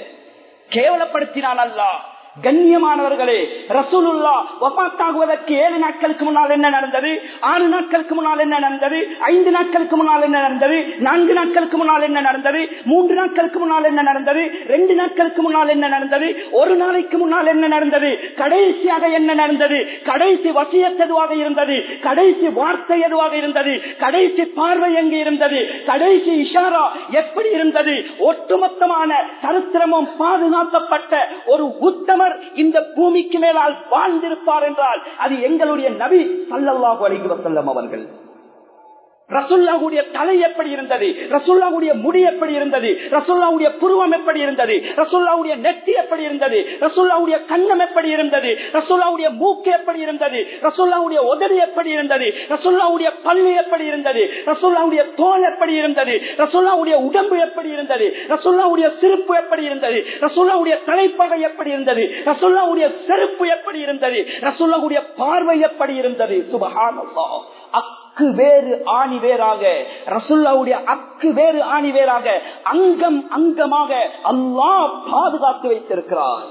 கேவலப்படுத்தினான் அல்லாஹ். கண்ணியமானவர்களே, ரசூலுல்லாஹ் வஃபாத்தாகுவதற்கு 7 நாட்களுக்கு முன்னால் என்ன நடந்தது, 6 நாட்களுக்கு முன்னால் என்ன நடந்தது, 5 நாட்களுக்கு முன்னால் என்ன நடந்தது, 4 நாட்களுக்கு முன்னால் என்ன நடந்தது, 3 நாட்களுக்கு முன்னால் என்ன நடந்தது, 2 நாட்களுக்கு முன்னால் என்ன நடந்தது, 1 நாளைக்கு முன்னால் என்ன நடந்தது, கடைசியாக என்ன நடந்தது, கடைசி வசியத் எதுவாக இருந்தது, கடைசி வார்த்தை எதுவாக இருந்தது, கடைசி பார்வை எங்கே இருந்தது, கடைசி இஷாரா எப்படி இருந்தது, ஒட்டுமொத்தமான சரித்திரமும் பாதுகாக்கப்பட்ட ஒரு உத்தம இந்த பூமிக்கு மேலால் வாழ்ந்திருப்பார் என்றால் அது எங்களுடைய நபி ஸல்லல்லாஹு அலைஹி வஸல்லம் அவர்கள். ரசூலுல்லாஹுடைய தலை எப்படி இருந்தது, ரசூலுல்லாஹுடைய முடி எப்படி இருந்தது, ரசூலுல்லாஹுடைய புருவம் எப்படி இருந்தது, ரசூலுல்லாஹுடைய நெத்தி எப்படி இருந்தது, ரசூலுல்லாஹுடைய கன்னம் எப்படி இருந்தது, ரசூலுல்லாஹுடைய மூக்கு எப்படி இருந்தது, ரசூலுல்லாஹுடைய உதடு எப்படி இருந்தது, ரசூலுல்லாஹுடைய பல்லு எப்படி இருந்தது, ரசூலுல்லாஹுடைய தோல் எப்படி இருந்தது, ரசூலுல்லாஹுடைய உடம்பு எப்படி இருந்தது, ரசூலுல்லாஹுடைய சிரிப்பு எப்படி இருந்தது, ரசூலுல்லாஹுடைய தலைப்பகை எப்படி இருந்தது, ரசூலுல்லாஹுடைய செருப்பு எப்படி இருந்தது, ரசூலுல்லாஹுடைய பார்வை எப்படி இருந்தது. சுப்ஹானல்லாஹ். அக்கு வேறு ஆணி வேறாக, ரசூலுல்லாஹுடைய அக்கு வேறு ஆணி வேறாக, அங்கம் அங்கமாக அல்லாஹ் பாதுகாத்து வைத்திருக்கிறார்.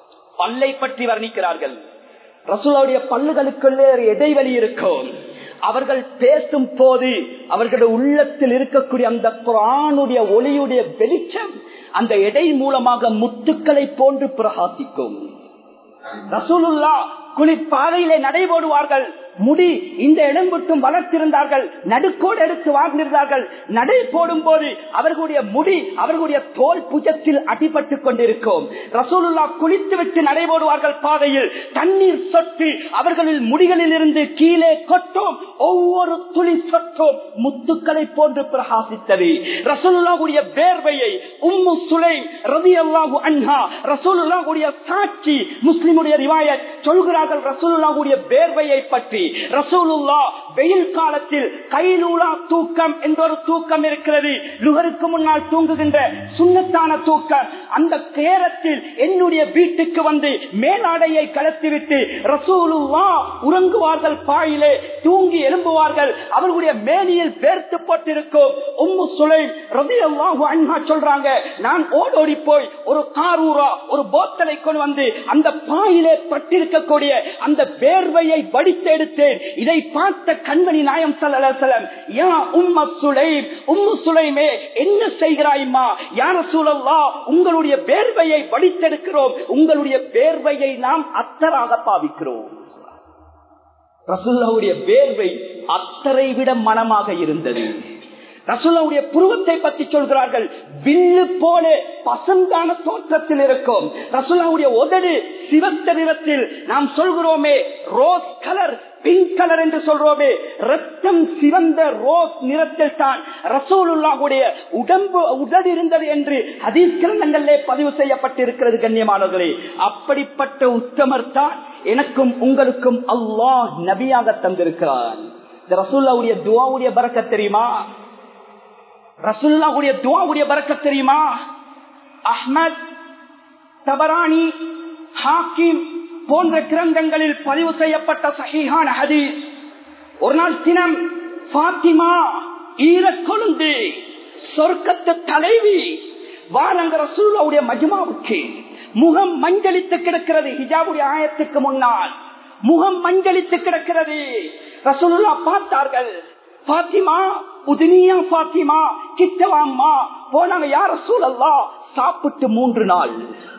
பல்லை பற்றி வர்ணிக்கிறார்கள். ரசூலுல்லாஹுடைய பல்லுகளுக்குள்ளே இடைவெளி இருக்கும். அவர்கள் பேசும் போது அவர்களுடைய உள்ளத்தில் இருக்கக்கூடிய அந்த குர்ஆனுடைய ஒளியுடைய வெளிச்சம் அந்த எடை மூலமாக முத்துக்களை போன்று பிரகாசிக்கும். ரசூலுல்லாஹ் குளிர்பாதையிலே நடைபோடுவார்கள். முடி இந்த இடம் விட்டும் வளர்த்திருந்தார்கள், நடுக்கோடு எடுத்து வாழ்ந்திருந்தார்கள். நடை போடும் போது அவர்களுடைய முடி அவர்களுடைய தோல் புஜத்தில் அடிபட்டுக் கொண்டிருக்கும். ரசூலுல்லாஹ் குளித்து விட்டு நடைபோடுவார்கள். பாதையில் தண்ணீர் சொட்டு அவர்களின் முடிகளில் இருந்து கீழே கொட்டும். ஒவ்வொரு துளி சொட்டும் முத்துக்களை போன்று பிரகாசித்தது. ரசூலுல்லாஹுடைய வேர்வையை உம்மு சுலைம் ரலியல்லாஹு அன்ஹா, ரசூலுல்லாஹுடைய சாட்சி, முஸ்லிமுடைய ரிவாயத் சொல்கிறார்கள் ரசூலுல்லாஹுடைய வேர்வையை பற்றி. ரசூலுல்லாஹ் வெயில் காலத்தில் கைலூலா தூக்கம் என்ற ஒரு தூக்கம் இருக்கிறது, லுகருக்கு முன்னால் தூங்குகின்ற சுன்னத்தான தூக்கம். அந்த நேரத்தில் என்னுடைய வீட்டுக்கு வந்து மேலாடையை கலத்திவிட்டு ரசூலுல்லாஹ் உறங்குவார்கள். பாயிலே தூங்கி எழும்புவார்கள். அவர்களுடைய மேனியில் வேர்த்து போட்டிருக்கும். உம்மு சுலைம் ரலியல்லாஹு அன்ஹா சொல்றாங்க, நான் ஓடோடி போய் ஒரு காரூரா ஒரு போத்தலை கொண்டு வந்து அந்த பாயிலே பட்டிருக்கக்கூடிய அந்த வேர்வையை வடித்து எடுத்தேன். இதை பார்த்த கண்மணி நாயம் ஸல்லல்லாஹு அலைஹி வஸல்லம், யா உம்மு சுலைம், உம்மு சுலைமே என்ன செய்கிறாய்மா? யா ரசூலல்லாஹ், உங்களுடைய வேர்வையை வடித்தெடுக்கிறோம், உங்களுடைய வேர்வையை நாம் அத்தராக பாவிக்கிறோம். ரசூலுல்லாஹ்வுடைய வேர்வை அத்தரை விட மனமாக இருந்தது. ரசூலுல்லாஹ்வுடைய புருவத்தை பற்றி சொல்கிறார்கள், வில்லு போல பசந்தான தோற்றத்தில் இருக்கும். ரசூலுல்லாஹ்வுடைய உதடு சிவந்த நிறத்தில், நாம் சொல்கிறோமே ரோஸ் கலர், பிங்க் கலர் என்று சொல்றோமே, ரத்தம் சிவந்த ரோஸ் நிறத்தில் தான் ரசூலுல்லாஹ்வுடைய உடல் இருந்தது என்று ஹதீஸ் கிரந்தங்களிலே பதிவு செய்யப்பட்டிருக்கிறது. கண்ணியமானவர்களே, அப்படிப்பட்ட உத்தமர் தான் எனக்கும் உங்களுக்கும் அல்லாஹ் நபியாக தந்திருக்கிறார். இந்த ரசூலுல்லாஹ்வுடைய துஆவுடைய பரக்கத் தெரியுமா? ரசூலுல்லாஹ்வுடைய துஆவுடைய பரக்கத் தெரியுமா? அஹ்மத், தபரானி, ஹாக்கிம் போன்ற கிரந்தங்களில் பதிவு செய்யப்பட்ட சஹீஹான ஹதீஸ். ஒரு நாள் தினம் ஃபாத்திமா ஈரக்கொழுந்து சொர்க்கத்து தலைவி வாரங்க ரசூலுல்லாஹ்வுடைய மஜ்மாவுக்கு முகம் மஞ்சளித்து கிடக்கிறது. ஹிஜாபுடைய ஆயத்துக்கு முன்னால் முகம் மஞ்சளித்து கிடக்கிறது. ரசூலுல்லாஹ் பார்த்தார்கள், ஃபாத்திமா உதுனியா, ஃபாத்திமா கிட்டவாம்மா. போனாங்க, யா ரசூலல்லாஹ், சாப்பிட்டு 3 நாள்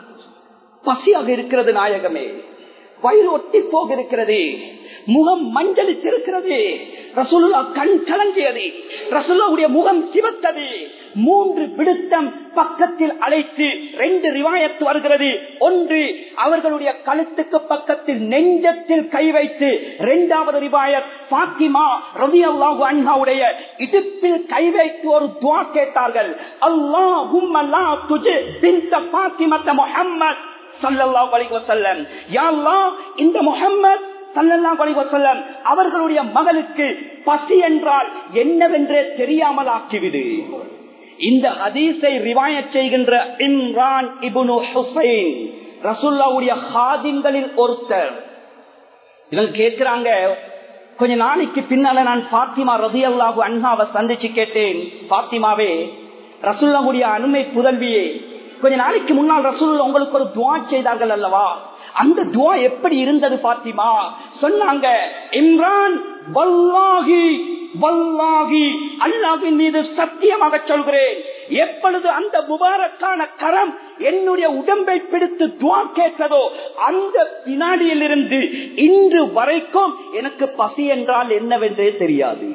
பசியாக இருக்கிறது நாயகமே, வயிறு ஒட்டி போக இருக்கிறது, முகம் மஞ்சளித்திருக்கிறது. ரசூலுல்லாஹ் கண் கலங்கியது, ரசூலுல்லாஹ்வுடைய முகம் சிவத்தது. 3 விடுத்தம் பக்கத்தில் அழைத்து 2 ரிவாயத் வருகிறது. ஒன்று அவர்களுடைய கழுத்துக்கு பக்கத்தில் நெஞ்சத்தில் கை வைத்து, 2வது ரிவாயத் ஃபாத்திமா ரலியல்லாஹு அன்ஹாவுடைய இடுப்பில் கை வைத்து ஒரு துஆ கேட்டார்கள். அல்லாஹும்ம லா துஜி பின்த ஃபாத்திமத முஹம்மத் ஸல்லல்லாஹு அலைஹி வஸல்லம், யா அல்லாஹ், இந்த முஹம்மத் ஸல்லல்லாஹு அலைஹி வஸல்லம் அவர்களுடைய மகளுக்கு பசி என்றால் என்னவென்றே தெரியாமல் ஆக்கிவிடு. இந்த ஹதீஸை ரிவாயத் செய்கின்ற இம்ரான் இப்னு ஹுசைன் ரசூலுல்லாஹ்வுடைய ஹாதிம்களில் ஒருத்தர். இவங்க கேட்கிறாங்க, கொஞ்ச நாளைக்கு பின்னால நான் ஃபாத்திமா ரலியல்லாஹு அன்ஹாவை சந்திச்சு கேட்டேன், ஃபாத்திமாவே, ரசூலுல்லாஹ்வுடைய அனுமை புதல்வியே, கொஞ்ச நாளைக்கு முன்னால் ரசூலுல்லாஹ் உங்களுக்கு ஒரு துஆ செய்தார்கள் அல்லவா, அந்த துஆ எப்படி இருந்தது ஃபாத்திமா? சொன்னாங்க, இம்ரான், வல்லாஹி வல்லாஹி, அல்லாஹ்வின் மீது சத்தியமாக சொல்கிறேன், எப்பொழுது அந்த முபாரக்கான கரம் என்னுடைய உடம்பை பிடித்து துஆ கேட்டதோ அந்த வினாடியிலிருந்து இன்று வரைக்கும் எனக்கு பசி என்றால் என்னவென்றே தெரியாது.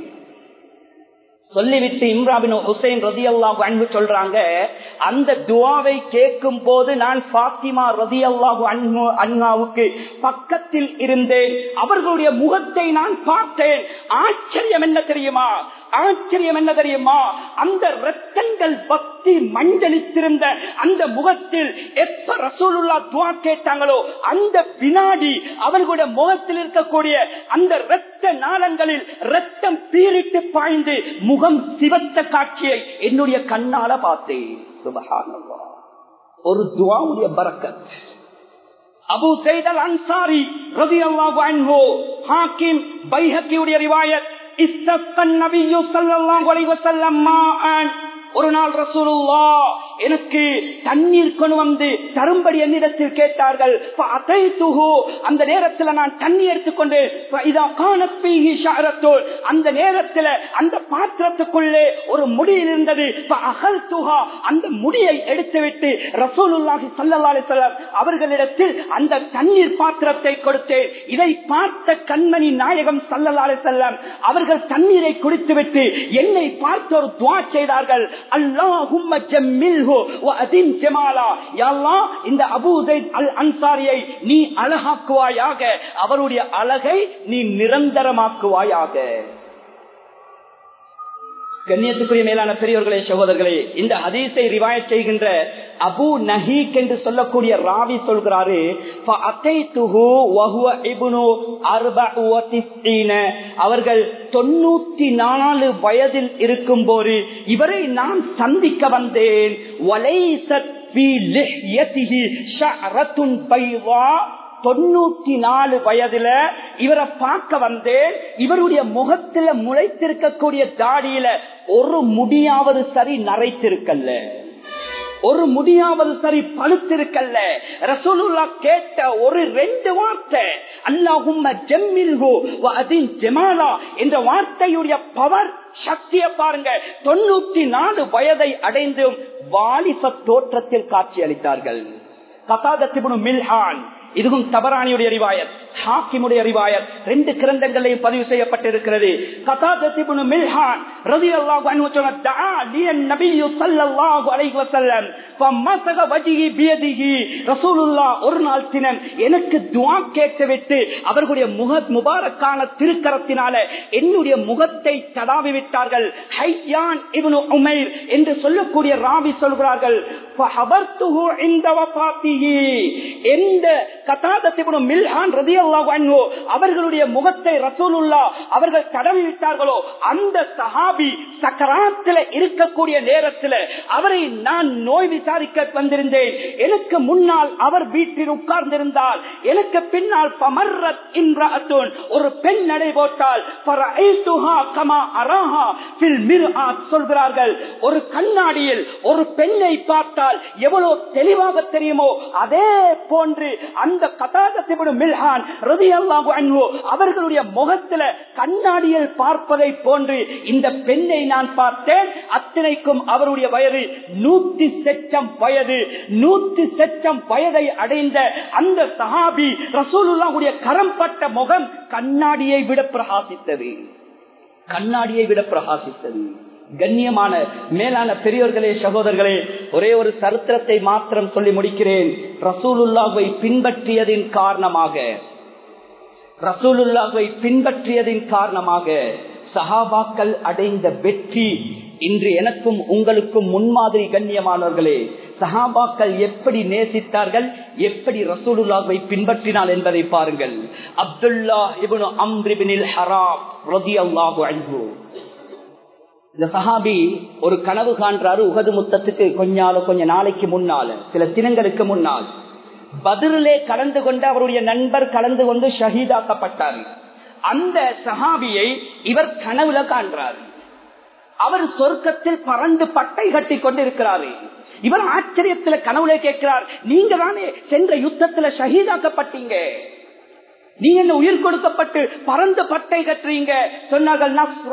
சொல்லிவிட்டு இம்ரான் ஹுசைன் ரலியல்லாஹு அன்ஹு சொல்றாங்க, அந்த துஆவை கேட்கும் போது நான் ஃபாத்திமா ரலியல்லாஹு அன்ஹாவுக்கு பக்கத்தில் இருந்தேன், அவர்களுடைய முகத்தை நான் பார்த்தேன். ஆச்சரியம் என்ன தெரியுமா? ஆச்சரியம் என்ன தெரியுமா? அந்த இரத்தங்கள் பக்தி மஞ்சளித்திருந்த அந்த முகத்தில் எப்ப ரசூலுல்லாஹ் துஆ கேட்டாங்களோ அந்த வினாடி அவர்களுடைய முகத்தில் இருக்கக்கூடிய அந்த இரத்த நாளங்களில் இரத்தம் பீரிட்டு பாய்ந்து முகம் சிவத்த காட்சியை என்னுடைய கண்ணால பார்த்தேன். சுப்ஹானல்லாஹ், ஒரு துஆவுடைய பரக்கத். அபூ ஸைத் அல் அன்சாரி ரலியல்லாஹு அன்ஹு, ஹாக்கிம் பைஹக்கியுடைய ரிவாயத், இஸ்தஸ்கன் நபியு ஸல்லல்லாஹு அலைஹி வஸல்லம் மாஅன், ஒரு நாள் ரசூலுல்லாஹ் எனக்கு தண்ணீர் கொண்டு வந்து தரும்படி என்னிடத்தில் கேட்டார்கள். அந்த நேரத்தில் நான் தண்ணி எடுத்துக்கொண்டு அந்த நேரத்தில் அந்த பாத்திரத்துக்குள்ளே ஒரு முடியில் இருந்தது. அந்த முடியை எடுத்துவிட்டு ரசூலுல்லாஹி ஸல்லல்லாஹு அலைஹி வஸல்லம் அவர்களிடத்தில் அந்த தண்ணீர் பாத்திரத்தை கொடுத்தேன். இதை பார்த்த கண்மணி நாயகம் ஸல்லல்லாஹு அலைஹி வஸல்லம் அவர்கள் தண்ணீரை குடித்துவிட்டு என்னை பார்த்து ஒரு துஆ செய்தார்கள். அல்லாஹும்ம ஜம்மில்ஹு வ அதிம் ஜமாலா. யா அல்லாஹ், இந்த அபூ ஸைத் அல் அன்சாரியை நீ அழகாக்குவாயாக, அவருடைய அழகை நீ நிரந்தரமாக்குவாயாக. கண்ணியத்துக்குரிய மேலான பெரியவர்களே, சகோதரர்களே, இந்த ஹதீஸை ரிவாயத் செய்கின்ற அபு நஹீக் என்று சொல்லக்கூடிய ராவி சொல்கிறாரு, அவர்கள் 94 வயதில் இருக்கும் போது இவரை நான் சந்திக்க வந்தேன். 94 வயதுல இவரை பார்க்க வந்தேன். இவருடைய முகத்துல முளைத்திருக்கக்கூடிய தாடியில ஒரு முடியாவது சரி நரைத்திருக்கல்ல, ஒரு முடியாவது சரி பழுத்திருக்கல்ல. ரசூலுல்லாஹ் கேட்ட ஒரு 2 வார்த்தை, அல்லாஹும்ம ஜம்மில்ஹு வ அதின் ஜமாலா என்ற வார்த்தையுடைய பவர், சக்தியை பாருங்க. 94 வயதை அடைந்தும் வாலிப தோற்றத்தில் காட்சி அளித்தார்கள். கதாதத் இப்னு மில்ஹான், இதுவும் தபரானியுடைய ரிவாயத், ஹாக்கிமுடைய ரிவாயத், 2 கிரந்தங்களையும் பதிவு செய்யப்பட்டிருக்கிறது. கதாதத் இப்னு மில்ஹான் ரலியல்லாஹு அன்ஹு சொன்னார், தஆ லியன் நபியு ஸல்லல்லாஹு அலைஹி வஸல்லம் ஃபமஸக வஜ்ஹி பியதிஹி. ரசூலுல்லாஹ் ஒரு நாள் தினம் எனக்கு துஆ கேட்டுவிட்டு அவர்களுடைய முபாரக்கான திருக்கரத்தினால என்னுடைய முகத்தை தடாவி விட்டார்கள். ஹையான் இப்னு உமைர் என்று சொல்லக்கூடிய ராவி சொல்கிறார்கள், ஃபஹபர்துஹு இன்த வஃபாத்திஹி. இந்த கதாதத் இப்னு மில்ஹான் ரலியல்லாஹு அன்ஹு அவர்களுடைய முகத்தை ரசூலுல்லாஹ் அவர்கள் தடவி விட்டார்களோ, அந்த சஹாபி சக்கராத்தில் இருக்கக்கூடிய நேரத்தில் அவரை நான் நோய் விசாரிக்க வந்திருந்தேன். எனக்கு முன்னால் அவர் வீட்டில் உட்கார்ந்திருந்தால், எனக்கு பின்னால் ஃபமர்ரத் இம்ரஅத்துன், ஒரு பெண் நடை போட்டால், ஃபரஐதுஹா கமா அராஹா ஃபில் மிர்ஆத் சொல்கிறார்கள். ஒரு கண்ணாடியில் ஒரு பெண்ணை பார்த்தால் எவ்வளவு தெளிவாக தெரியுமோ அதே போன்று அந்த கதாதத் இப்னு மில்ஹான் ரலியல்லாஹு அன்ஹு அவர்களுடைய முகத்தில் கண்ணாடியில் பார்ப்பதை போன்று இந்த பெண்ணை நான் பார்த்தேன். அத்தனைக்கும் அவருடைய வயது 100 செச்சம் வயது. 100 செச்சம் வயதை அடைந்த அந்த சஹாபி ரசூலுல்லாஹுடைய கரம் பட்ட முகம் கண்ணாடியை விட பிரகாசித்தது, கண்ணாடியை விட பிரகாசித்தது. கண்ணியமான மேலான பெரியோர்களே, சகோதரர்களே, ஒரே ஒரு சரித்திரத்தை மாத்திரம் சொல்லி முடிக்கிறேன். ரசூலுல்லாஹ்வை பின்பற்றியதின் காரணமாக, ரசூலுல்லாஹ்வை பின்பற்றியதின் காரணமாக சஹாபாக்கள் அடைந்த வெற்றி இன்று எனக்கும் உங்களுக்கும் முன்மாதிரி. கண்ணியமானவர்களே, சஹாபாக்கள் எப்படி நேசித்தார்கள், எப்படி ரசூலுல்லாஹ்வை பின்பற்றினார் என்பதை பாருங்கள். அப்துல்லாஹ் இப்னு அம்ர் இப்னுல் ஹராம் ரலியல்லாஹு அன்ஹு, இந்த சஹாபி ஒரு கனவு காண்றாரு. உஹது முத்தத்துக்கு கொஞ்ச நாளைக்கு முன்னால, சில தினங்களுக்கு முன்னால் பத்ரிலே கலந்து கொண்டு அவருடைய நண்பர் கலந்து கொண்டு ஷஹீதாக்கப்பட்டார். அந்த சஹாபியை இவர் கனவுல காண்றார். அவர் சொர்க்கத்தில் பறந்து பட்டை கட்டி கொண்டு இருக்கிறாரு. இவர் ஆச்சரியத்துல கனவுல கேட்கிறார், நீங்க தானே சென்ற யுத்தத்துல ஷஹீதாக்கப்பட்டீங்க, நீ என்ன உயிர் கொடுக்கப்பட்டு பறந்து பட்டை கட்டுறீங்க? சொன்னார்கள்,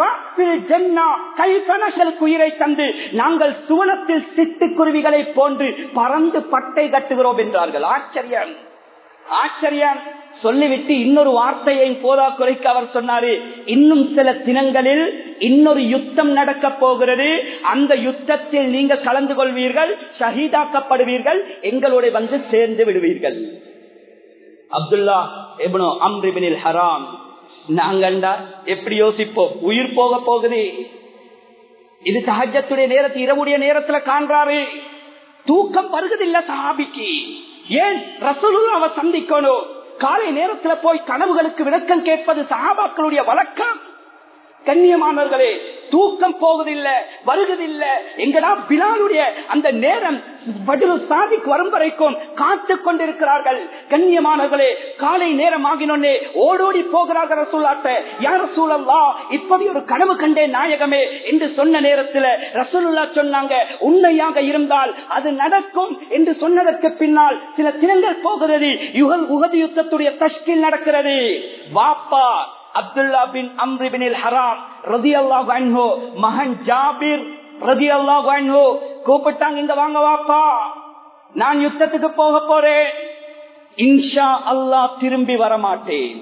உயிரை தந்து நாங்கள் சுவனத்தில் சிட்டுக்குருவிகளை போன்று பறந்து பட்டை கட்டுகிறோம் என்றார்கள். ஆச்சரியம், ஆச்சரியம். சொல்லிவிட்டு இன்னொரு வார்த்தையை போதா குறைக்க அவர் சொன்னாரு, இன்னும் சில தினங்களில் இன்னொரு யுத்தம் நடக்க போகிறது, அந்த யுத்தத்தில் நீங்க கலந்து கொள்வீர்கள், ஷஹீதாக்கப்படுவீர்கள், எங்களோட வந்து சேர்ந்து விடுவீர்கள். அப்துல்லா இப்னு அம்ர் இப்னுல் ஹராம், நாங்கண்டா எப்படி யோசிப்போம், உயிர் போக போகுது. இது தஹஜ்ஜத்துடைய நேரத்தில், இரவுடைய நேரத்துல காண்றாரு. தூக்கம் வருவதில்லை சஹாபிக்கு. ஏன்? ரசூலுல்லாஹ்வை சந்திக்கணும். காலை நேரத்துல போய் கனவுகளுக்கு விளக்கம் கேட்பது சஹாபாக்களுடைய வழக்கம். கண்ணியமானவர்களே, தூக்கம் போவதில்லை, வருவதில்லை. எங்கடா பிலாலுடைய அந்த நேரம் சாதிக்கு வரும் வரைக்கும் காத்து கொண்டிருக்கிறார்கள். கண்ணியமானவர்களே, காலை நேரம் ஆகினோன்னே ஓடோடி போகிறார்கள் ரசூலுல்லாஹ். யா ரசூலல்லாஹ், இப்படி ஒரு கனவு கண்டேன் நாயகமே என்று சொன்ன நேரத்தில் ரசூலுல்லாஹ் சொன்னாங்க, உண்மையாக இருந்தால் அது நடக்கும் என்று சொன்னதற்கு பின்னால் சில தினங்கள் போகிறது. உஹது யுத்தத்துடைய தஷ்கீல் நடக்கிறது. வாப்பா அப்துல்லா பின் அம்ர் இப்னுல் ஹராம் ரலியல்லாஹு அன்ஹு மகன் ஜாபிர் ரலியல்லாஹு அன்ஹு கூப்பிட்டாங்க, இங்க வாங்க வாப்பா, நான் யுத்தத்துக்கு போக போறேன், இன்ஷா அல்லாஹ் திரும்பி வரமாட்டேன்.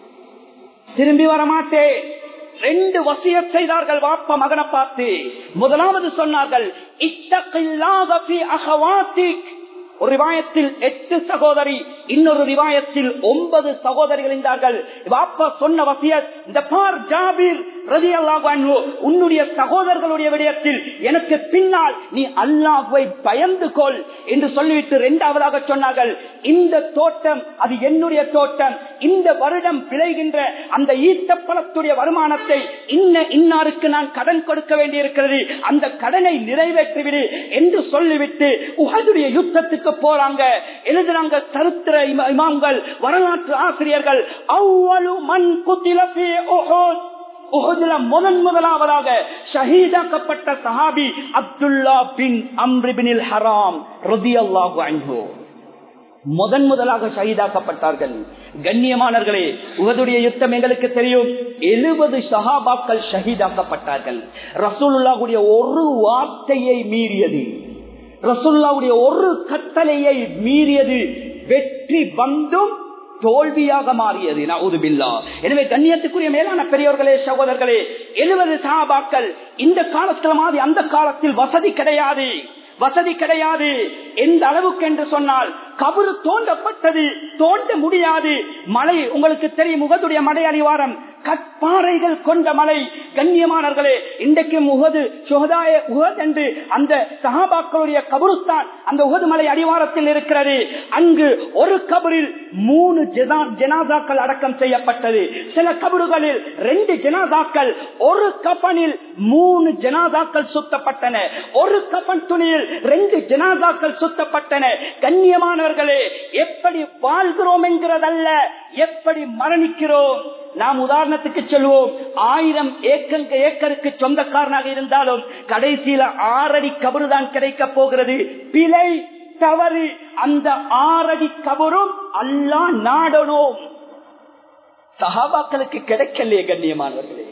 2 வசியத் செய்தார்கள் வாப்பா மகனை பார்த்து. முதலாவது சொன்னார்கள், இத்தகில்லாஹ ஃபீ அஹவாத்திக். ஒரு ரிவாயத்தில் 8 சகோதரி, இன்னொரு ரிவாயத்தில் 9 சகோதரிகள் இருந்தார்கள். வாப்பா சொன்ன வசியத், இந்த பார் ஜாபிர் ரலியல்லாஹு அன்ஹு, உன்னுடைய சகோதரர்களுடைய விடயத்தில் எனக்கு பின்னால் நீ அல்லாஹ்வை பயந்து கொள் என்று சொல்லிவிட்டு 2வதாக சொன்னார்கள், இந்த தோட்டம் அது என்னுடைய தோட்டம், இந்த வருடம் விளைகின்ற அந்த ஈட்டப்பழத்துடைய வருமானத்தை இன்னாருக்கு நான் கடன் கொடுக்க வேண்டியிருக்கிறது, அந்த கடனை நிறைவேற்றிவிடு என்று சொல்லிவிட்டு உஹதுடைய யுத்தத்துக்கு போறாங்க. எழுதுறாங்க சரித்திர இமாம்கள், வரலாற்று ஆசிரியர்கள், அவ்வளவு மண் குத்தில ஃபீ உஹுத், உஹதுல முதலாவதாக ஷஹீதாக்கப்பட்ட சஹாபி அப்துல்லா பின் அம்ர் இப்னுல் ஹராம் ரலியல்லாஹு அன்ஹு முதலாக ஷஹீதாக்கப்பட்டார்கள். கண்ணியமானவர்களே, உஹதுடைய யுத்தம் எங்களுக்கு தெரியும், 70 சஹாபாக்கள் ஷஹீதாக்கப்பட்டார்கள். ரசூலுல்லாஹ்வுடைய ஒரு வார்த்தையை மீறியது, ரசூலுல்லாஹ்வுடைய ஒரு கட்டளையை மீறியது வெற்றி வந்தும் தோல்வியாக மாறியது. நஊது பில்லாஹ். எனவே கண்ணியத்துக்குரிய மேலான பெரியோர்களே, சகோதரர்களே, 70 சஹாபாக்கள். இந்த காலத்தில் மாதிரி அந்த காலத்தில் வசதி கிடையாது. எந்த அளவுக்கு என்று சொன்னால், கபரு தோண்டப்பட்டது, தோண்ட முடியாது. மலை உங்களுக்கு தெரியும், உஹதுடைய மலை அடிவாரம் கற்பாறைகள் கொண்ட மலை. கண்ணியமானவர்களே, இன்றைக்கு உஹது சுஹதாய உஹத் என்று அந்த சஹாபாக்களுடைய கபருஸ்தான் அந்த உஹது மலை அடிவாரத்தில் இருக்கிறது. அங்கு ஒரு கபரில் 3 ஜனாசாக்கள் அடக்கம் செய்யப்பட்டது. சில கபறுகளில் 2 ஜனாசாக்கள், ஒரு கபனில் 3 ஜனாசாக்கள் சுத்தப்பட்டன, ஒரு கபன் துணியில் 2 ஜனாசாக்கள் சுத்தப்பட்டன. கண்ணியமானவர்களே, எப்படி வாழ்கிறோம் என்கிறதல்ல, எப்படி மரணிக்கிறோம். நாம் உதாரணத்துக்கு சொல்வோம், 1000 ஏக்கருக்கு சொந்தக்காரனாக இருந்தாலும் கடைசியில 6 அடி கபரு தான் கிடைக்க போகிறது. பிழை தவறு அந்த 6 அடி கபரும் அல்லாஹ் நாடணும். சஹாபாக்களுக்கு கிடைக்கலையே கண்ணியமானவர்களே,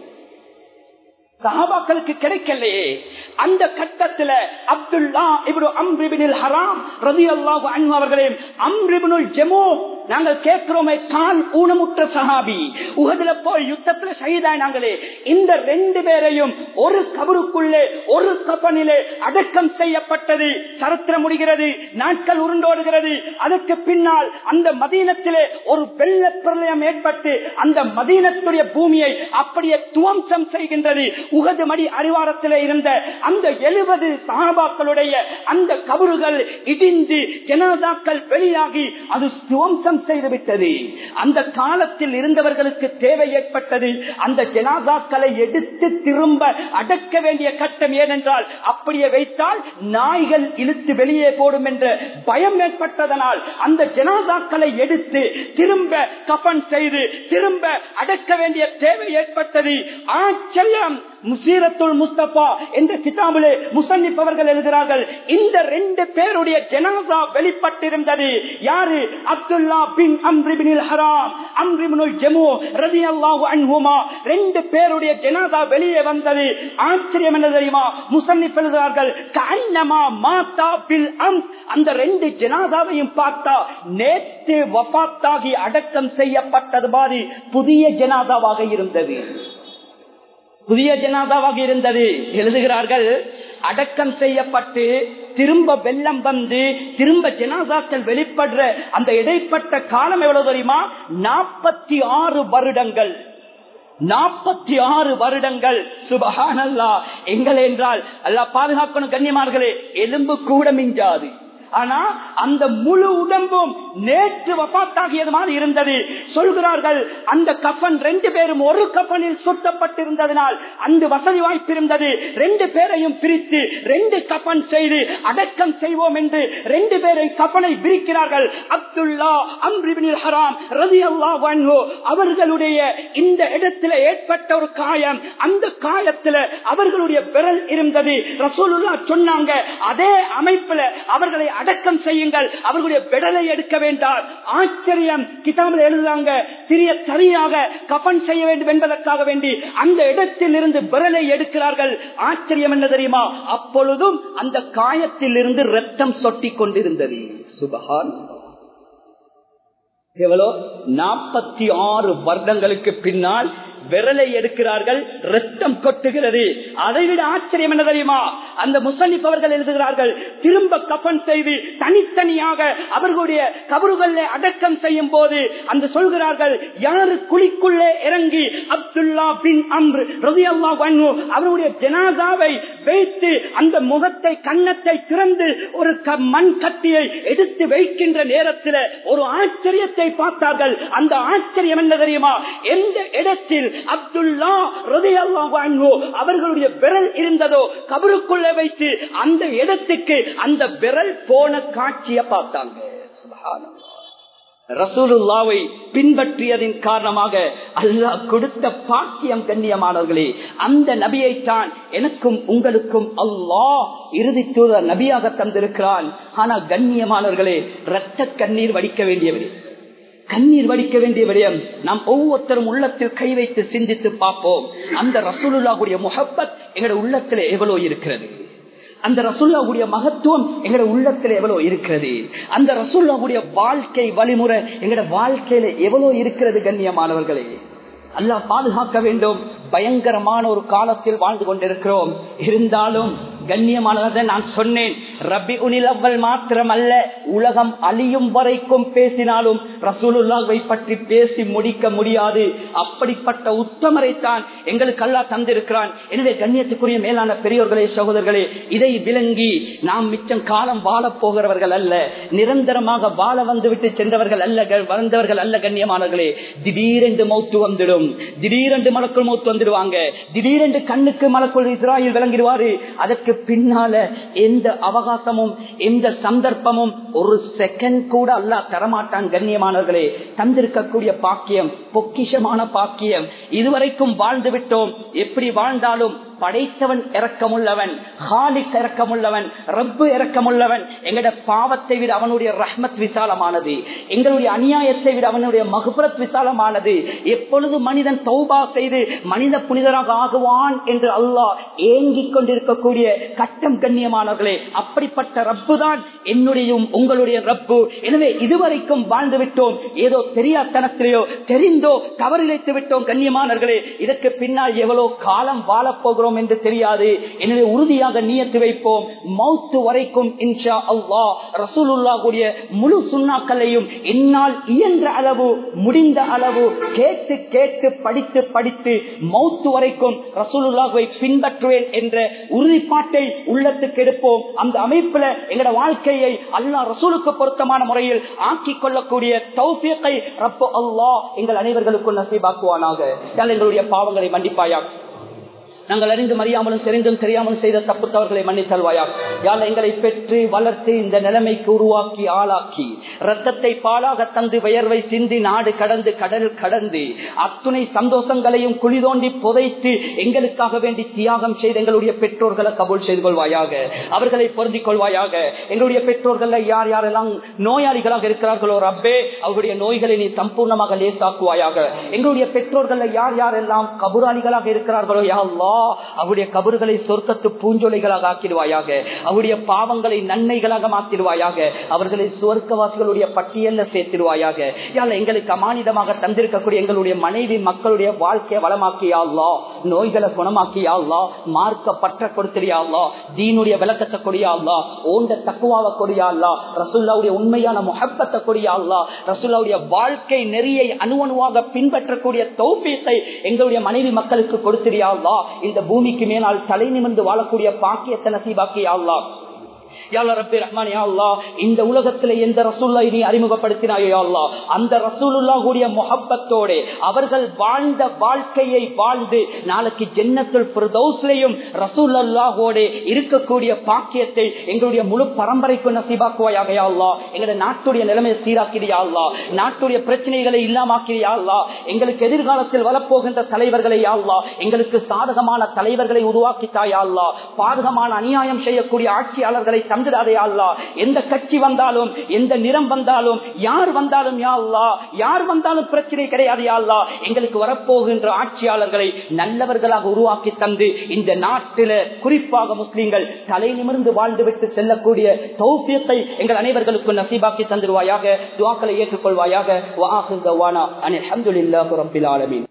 சஹாபாக்களுக்கு கிடைக்கலையே. அந்த கட்டத்தில் அப்துல்லா இப்னு அம்ர் இப்னுல் ஹராம் ரலியல்லாஹு அன்ஹு அவர்களே, அம்ர் இப்னுல் ஜமூஹ், நாங்கள் கேட்கிறோமே, கால் ஊனமுற்ற சஹாபி, உஹதுல போய் யுத்தத்தில் ஷஹீதானாங்களே, இந்த 2 பேரையும் ஒரு கபருக்குள்ளே ஒரு கபனிலே அடக்கம் செய்யப்பட்டது. சரித்திரம் முடிகிறது, நாட்கள் உருண்டோடுகிறது. அதற்கு பின்னால் அந்த மதீனத்திலே ஒரு வெள்ள பிரளயம் ஏற்பட்டு அந்த மதீனத்துடைய பூமியை அப்படியே துவம்சம் செய்கின்றது. உஹது மடி அடிவாரத்திலே இருந்த அந்த 70 சஹாபாக்களுடைய அந்த கபறுகள் இடிந்து ஜனாசாக்கள் வெளியாகி அது துவம்சம் செய்துவிட்டது. அந்த காலத்தில் இருந்தவர்களுக்கு தேவை ஏற்பட்டது, அந்த ஜனாசாக்களை எடுத்து திரும்ப அடக்க வேண்டிய கட்டம். ஏனென்றால் அப்படியே வைத்தால் நாய்கள் இழுத்து வெளியே போடும் என்ற பயம் ஏற்பட்டதனால் அந்த ஜனாசாக்களை எடுத்து திரும்ப கஃன் செய்து திரும்ப அடக்க வேண்டிய தேவை ஏற்பட்டது. ஆச்சரியம்! முசீரத்துல் முஸ்தபா என்ற கிதாபிலே முஸன்னிஃப் அவர்கள் எழுதுகிறார்கள், இந்த 2 பேருடைய ஜனாஸா வெளிப்பட்டிருந்தது. யாரு? அப்துல்லா பின் அம்ர் இப்னுல் ஹராம், அம்ர் இப்னுல் ஜமூஹ் ரலியல்லாஹு அன்ஹுமா. 2 பேருடைய ஜனாஸா வெளியே வந்தது. ஆச்சரியம் என்ன தெரியுமா? முஸன்னிஃப் எழுதுகிறார்கள், கஅன்னமா மாதா பில் அம்ஸ். அந்த 2 ஜனாஸாவையும் பார்த்தா நேற்று வஃபாத்தாகி அடக்கம் செய்யப்பட்டது மாதிரி புதிய ஜனாஸாவாக இருந்தது. எழுதுகிறார்கள், அடக்கம் செய்யப்பட்டு திரும்ப வெள்ளம் வந்து திரும்ப ஜனாசாக்கள் வெளிப்படுற அந்த இடைப்பட்ட காலம் எவ்வளவு தெரியுமா? 46 வருடங்கள். 46 வருடங்கள். சுபஹானல்லாஹ். எங்கள் என்றால் அல்லாஹ் பாதுகாக்கணும் கண்ணியமார்களே, எலும்பு கூட மிஞ்சாது. ஆனா அந்த முழு உடம்பும் நேற்று வஃபாத்தாகியது மாதிரி இருந்தது. சொல்கிறார்கள் அந்த கஃபன் 2 பேரும் ஒரு கஃபனில் சுத்தப்பட்டிருந்ததனால் அந்த வசதி வாய்ப்பு இருந்தது. 2 பேரையும் பிரித்து 2 கஃபன் செய்து அடக்கம் செய்வோம் என்று 2 பேரை கஃபனை பிரிக்கிறார்கள். அப்துல்லா அம்ர் இப்னுல் ஹராம் ரலியல்லாஹு அன்ஹு அவர்களுடைய இந்த இடத்துல ஏற்பட்ட ஒரு காயம், அந்த காயத்துல அவர்களுடைய விரல் இருந்தது. ரசூலுல்லாஹ் சொன்னாங்க, அதே அமைப்புல அவர்களை அடக்கம் செய்யுங்கள், அவர்களுடைய விரலை எடுக்க வேண்டாம். ஆச்சரியம், கிதாபில் எழுதுறாங்க, சரியாக கஃபன் செய்ய வேண்டும் என்பதற்காக வேண்டி அந்த இடத்தில் இருந்து விரலை எடுக்கிறார்கள். ஆச்சரியம் என்ன தெரியுமா? அப்பொழுதும் அந்த காயத்தில் இருந்து ரத்தம் சொட்டிக் கொண்டிருந்தது. சுப்ஹானல்லாஹ். எவ்வளோ 46 வருடங்களுக்கு பின்னால் விரலை எடுக்கிறார்கள், ரத்தம் கொட்டுகிறது. அதைவிட ஆச்சரியம் என்ன தெரியுமா? அந்த முஸன்னிஃப் அவர்கள் எழுதுகிறார்கள், திரும்ப கஃபன் செய்து தனித்தனியாக அவர்களுடைய கபறுகளை அடக்கம் செய்யும் போது அந்த சொல்கிறார்கள், யாரு குழிக்குள்ளே இறங்கி அப்துல்லா பின் அம்ர் ரலியல்லாஹு அன்ஹு அவருடைய ஜனாசாவை வைத்து அந்த முகத்தை கன்னத்தை திறந்து ஒரு மண் கட்டியை எடுத்து வைக்கின்ற நேரத்தில் ஒரு ஆச்சரியத்தை பார்த்தார்கள். அந்த ஆச்சரியம் என்ன தெரியுமா? எந்த இடத்தில் அப்துல்லா ரலியல்லாஹு அன்ஹு அவர்களுடைய விரல் இருந்ததோ கபருக்குள்ளே வைத்து அந்த இடத்துக்கு அந்த விரல் போன காட்சியை பார்த்தாங்க. சுப்ஹானல்லாஹ். ரசூலுல்லாஹ்வை பின்பற்றியதின் காரணமாக அல்லாஹ் கொடுத்த பாக்கியம். கண்ணியமானவர்களே, அந்த நபியை தான் எனக்கும் உங்களுக்கும் அல்லாஹ் இறுதி தூதர் நபியாக தந்திருக்கிறான். ஆனா கண்ணியமானவர்களே, இரத்த கண்ணீர் வடிக்க வேண்டியவர், கண்ணீர் வடிக்க வேண்டிய விடயம் நாம் ஒவ்வொருத்தரும் உள்ளத்தில் கை வைத்து சிந்தித்து பார்ப்போம். அந்த ரசூலுல்லாஹ்வுடைய முஹப்பத் எங்களுடைய உள்ளத்தில் எவ்வளவு இருக்கிறது, அந்த ரசூலுல்லாஹ்வுடைய மகத்துவம் எங்களுடைய உள்ளத்தில் எவ்வளவு இருக்கிறது, அந்த ரசூலுல்லாஹ்வுடைய வாழ்க்கை வழிமுறை எங்களுடைய வாழ்க்கையில எவ்வளவு இருக்கிறது. கண்ணியமானவர்களே, அல்லாஹ் பாதுகாக்க வேண்டும். பயங்கரமான ஒரு காலத்தில் வாழ்ந்து கொண்டிருக்கிறோம். இருந்தாலும் கண்ணியமானதை நான் சொன்னேன், ரபிஉல் அவ்வல் மாத்திரம் அல்ல, உலகம் அழியும் வரைக்கும் பேசினாலும் ரசூலுல்லாஹ்வை பற்றி பேசி முடிக்க முடியாது. அப்படிப்பட்ட உத்தமரை தான் எங்களுக்கு அல்லாஹ் தந்திருக்கிறான். எனவே கண்ணியத்துக்குரிய மேலான பெரியோர்களே, சகோதரர்களே, இதை விளங்கி நாம் மிச்சம் காலம் வாழப் போகிறவர்கள் அல்ல, நிரந்தரமாக வாழ வந்துவிட்டு சென்றவர்கள் அல்ல, வந்தவர்கள் அல்ல. கண்ணியமானவர்களே, திடீரென்று மௌத்து வந்துடும், திடீரென்று மலக்குள் மௌத்து வந்துடுவாங்க, திடீரென்று கண்ணுக்கு மலக்குள் இஸ்ராயில் விளங்கிடுவாரு. அதற்கு பின்னால எந்த அவகாசமும் எந்த சந்தர்ப்பமும் ஒரு செகண்ட் கூட அல்லாஹ் தரமாட்டான். கண்ணியமானவர்களே, தந்திருக்கக்கூடிய பாக்கியம் பொக்கிஷமான பாக்கியம். இதுவரைக்கும் வாழ்ந்து விட்டோம். எப்படி வாழ்ந்தாலும் படைத்தவன் இரக்கமுள்ளவன், ஹாலிக் இரக்கமுள்ளவன், ரப்பு இரக்கமுள்ளவன். எங்களுடைய பாவத்தை விட அவனுடைய ரஹ்மத் விசாலமானது, எங்களுடைய அநியாயத்தை விட அவனுடைய மக்ஃபிரத் விசாலமானது. எப்பொழுது மனிதன் தௌபா செய்து மனித புனிதராக ஆகுவான் என்று அல்லாஹ் ஏங்கிக் கொண்டிருக்கக்கூடிய கட்டம். கண்ணியமானவர்களே, அப்படிப்பட்ட ரப்பு தான் என்னுடைய உங்களுடைய ரப்பு. எனவே இதுவரைக்கும் வாழ்ந்து விட்டோம், ஏதோ தெரியாதனத்திலேயோ தெரிந்தோ தவறிழைத்து விட்டோம். கண்ணியமானவர்களே, இதற்கு பின்னால் எவ்வளவு காலம் வாழப்போகிறோம் என்று தெரியாது. எனவே உறுதியாக நியத்து வைப்போம், மௌத்து வரைக்கும் இன்ஷா அல்லாஹ் ரசூலுல்லாஹ்வுடைய முழு சுன்னாக்களையும் என்னால் இயன்ற அளவு முடிந்த அளவு கேட்டு கேட்டு படித்து படித்து மௌத்து வரைக்கும் ரசூலுல்லாஹ்வை பின்பற்றுவேன் என்ற உறுதிப்பாட்டை உள்ளத்துக்கு எடுப்போம். அந்த அமைப்புல எங்களோட வாழ்க்கையை அல்லாஹ் ரசூலுக்கு பொருத்தமான முறையில் ஆக்கிக் கொள்ளக்கூடிய தௌஃபீக்கை ரப்பு அல்லாஹ் எங்கள் அனைவர்களுக்கும் நசீபாக்குவானாக. எங்களுடைய பாவங்களை மன்னிப்பாயாக. நாங்கள் அறிந்து அறியாமலும் தெரிந்தும் தெரியாமலும் செய்த தப்பு தவறுகளை மன்னித்தல்வாயா. யாழ் எங்களை பெற்று வளர்த்து இந்த நிலைமைக்கு உருவாக்கி ஆளாக்கி ரத்தத்தை பாலாக தந்து வியர்வை சிந்தி நாடு கடந்து கடல் கடந்து அத்துணை சந்தோஷங்களையும் குழி தோண்டி புதைத்து எங்களுக்காக வேண்டி தியாகம் செய்த எங்களுடைய பெற்றோர்களை கபூல் செய்து கொள்வாயாக, அவர்களை பொருந்திக் கொள்வாயாக. எங்களுடைய பெற்றோர்கள் யார் யாரெல்லாம் நோயாளிகளாக இருக்கிறார்களோ ரப்பே, அவருடைய நோய்களை நீ சம்பூர்ணமாக லேசாக்குவாயாக. எங்களுடைய பெற்றோர்கள் யார் யாரெல்லாம் கபூராளிகளாக இருக்கிறார்களோ யா அல்லாஹ், அவருடைய கபறுகளை சொர்க்கத்து பூஞ்சோலைகளாக ஆக்கிடுவாயாக, அவருடைய பாவங்களை நன்மைகளாக மாற்றிடுவாயாக, அவர்களை சுவர்க்கவாசிகளுடைய பட்டியல்ல சேர்த்திடுவாயாக. யாழ் எங்களுக்கு அமானிதமாக தந்திருக்கக்கூடிய எங்களுடைய மனைவி மக்களுடைய வாழ்க்கையை வளமாக்கியா அல்லாஹ், நோய்களை குணமாக்கியா அல்லாஹ், மார்க்க பற்ற கொடுத்தியா அல்லாஹ், தீனுடைய விளக்கத்தை கொடியா அல்லாஹ், ஓண்ட தக்குவாவை கொடியா அல்லாஹ், ரசூலுல்லாஹ்வுடைய உண்மையான முஹப்பத்தை கொடியா அல்லாஹ், ரசூலுல்லாஹ்வுடைய வாழ்க்கை நெறியை அணுவணுவாக பின்பற்றக்கூடிய தௌஃபீக்கை எங்களுடைய மனைவி மக்களுக்கு கொடுத்தியா அல்லாஹ். இந்த பூமிக்கு மேலால் தலை நிமிர்ந்து வாழக்கூடிய பாக்கியத்தை நசீபாக்கியா அல்லாஹ். யா அல்லாஹ் ரப்பே ரஹ்மான் யா அல்லாஹ் இந்த உலகத்திலே எந்த ரசூலுல்லாஹை நீ அறிமுகப்படுத்தினாயோ யா அல்லாஹ் அந்த ரசூலுல்லாஹ்வுடைய முஹப்பத்தோட அவர்கள் வாழ்ந்த வாழ்க்கையை வாழ்ந்து நாளைக்கு ஜன்னத்துல் ஃபிர்தௌஸ்லயும் ரசூலுல்லாஹோட இருக்கக்கூடிய பாக்கியத்தை எங்களுடைய முழு பரம்பரைக்கு நசீபாக்குவாயாக யா அல்லாஹ். எங்களுடைய நாட்டுடைய நிலைமையை சீராக்கிறியா அல்லாஹ், நாட்டுடைய பிரச்சனைகளை இல்லாமாக்கிறியா அல்லாஹ். எங்களுக்கு எதிர்காலத்தில் வரப்போகின்ற தலைவர்களை யா அல்லாஹ் எங்களுக்கு சாதகமான தலைவர்களை உருவாக்கித்தாயா அல்லாஹ். பாதகமான அநியாயம் செய்யக்கூடிய ஆட்சியாளர்களை தந்துடாதே யா அல்லாஹ். எந்த கட்சி வந்தாலும் எந்த நிறம் வந்தாலும் யார் வந்தாலும் யா அல்லாஹ், யார் வந்தாலும் பிரச்சனை கிடையாது யா அல்லாஹ். எங்களுக்கு வரப்போகின்ற ஆட்சியாளர்களை நல்லவர்களாக உருவாக்கி தந்து இந்த நாட்டில குறிப்பாக முஸ்லிம்கள் தலை நிமிர்ந்து வாழ்ந்துவிட்டு செல்லக்கூடிய தௌஃபீத்தை எங்கள் அனைவர்களுக்கும் நசீபாக்கி தந்துடுவாயாக. துஆக்களை ஏற்றுக்கொள்வாயாக. வஆஹிரு தஅவானா அனில் ஹம்துலில்லாஹி ரப்பில் ஆலமீன்.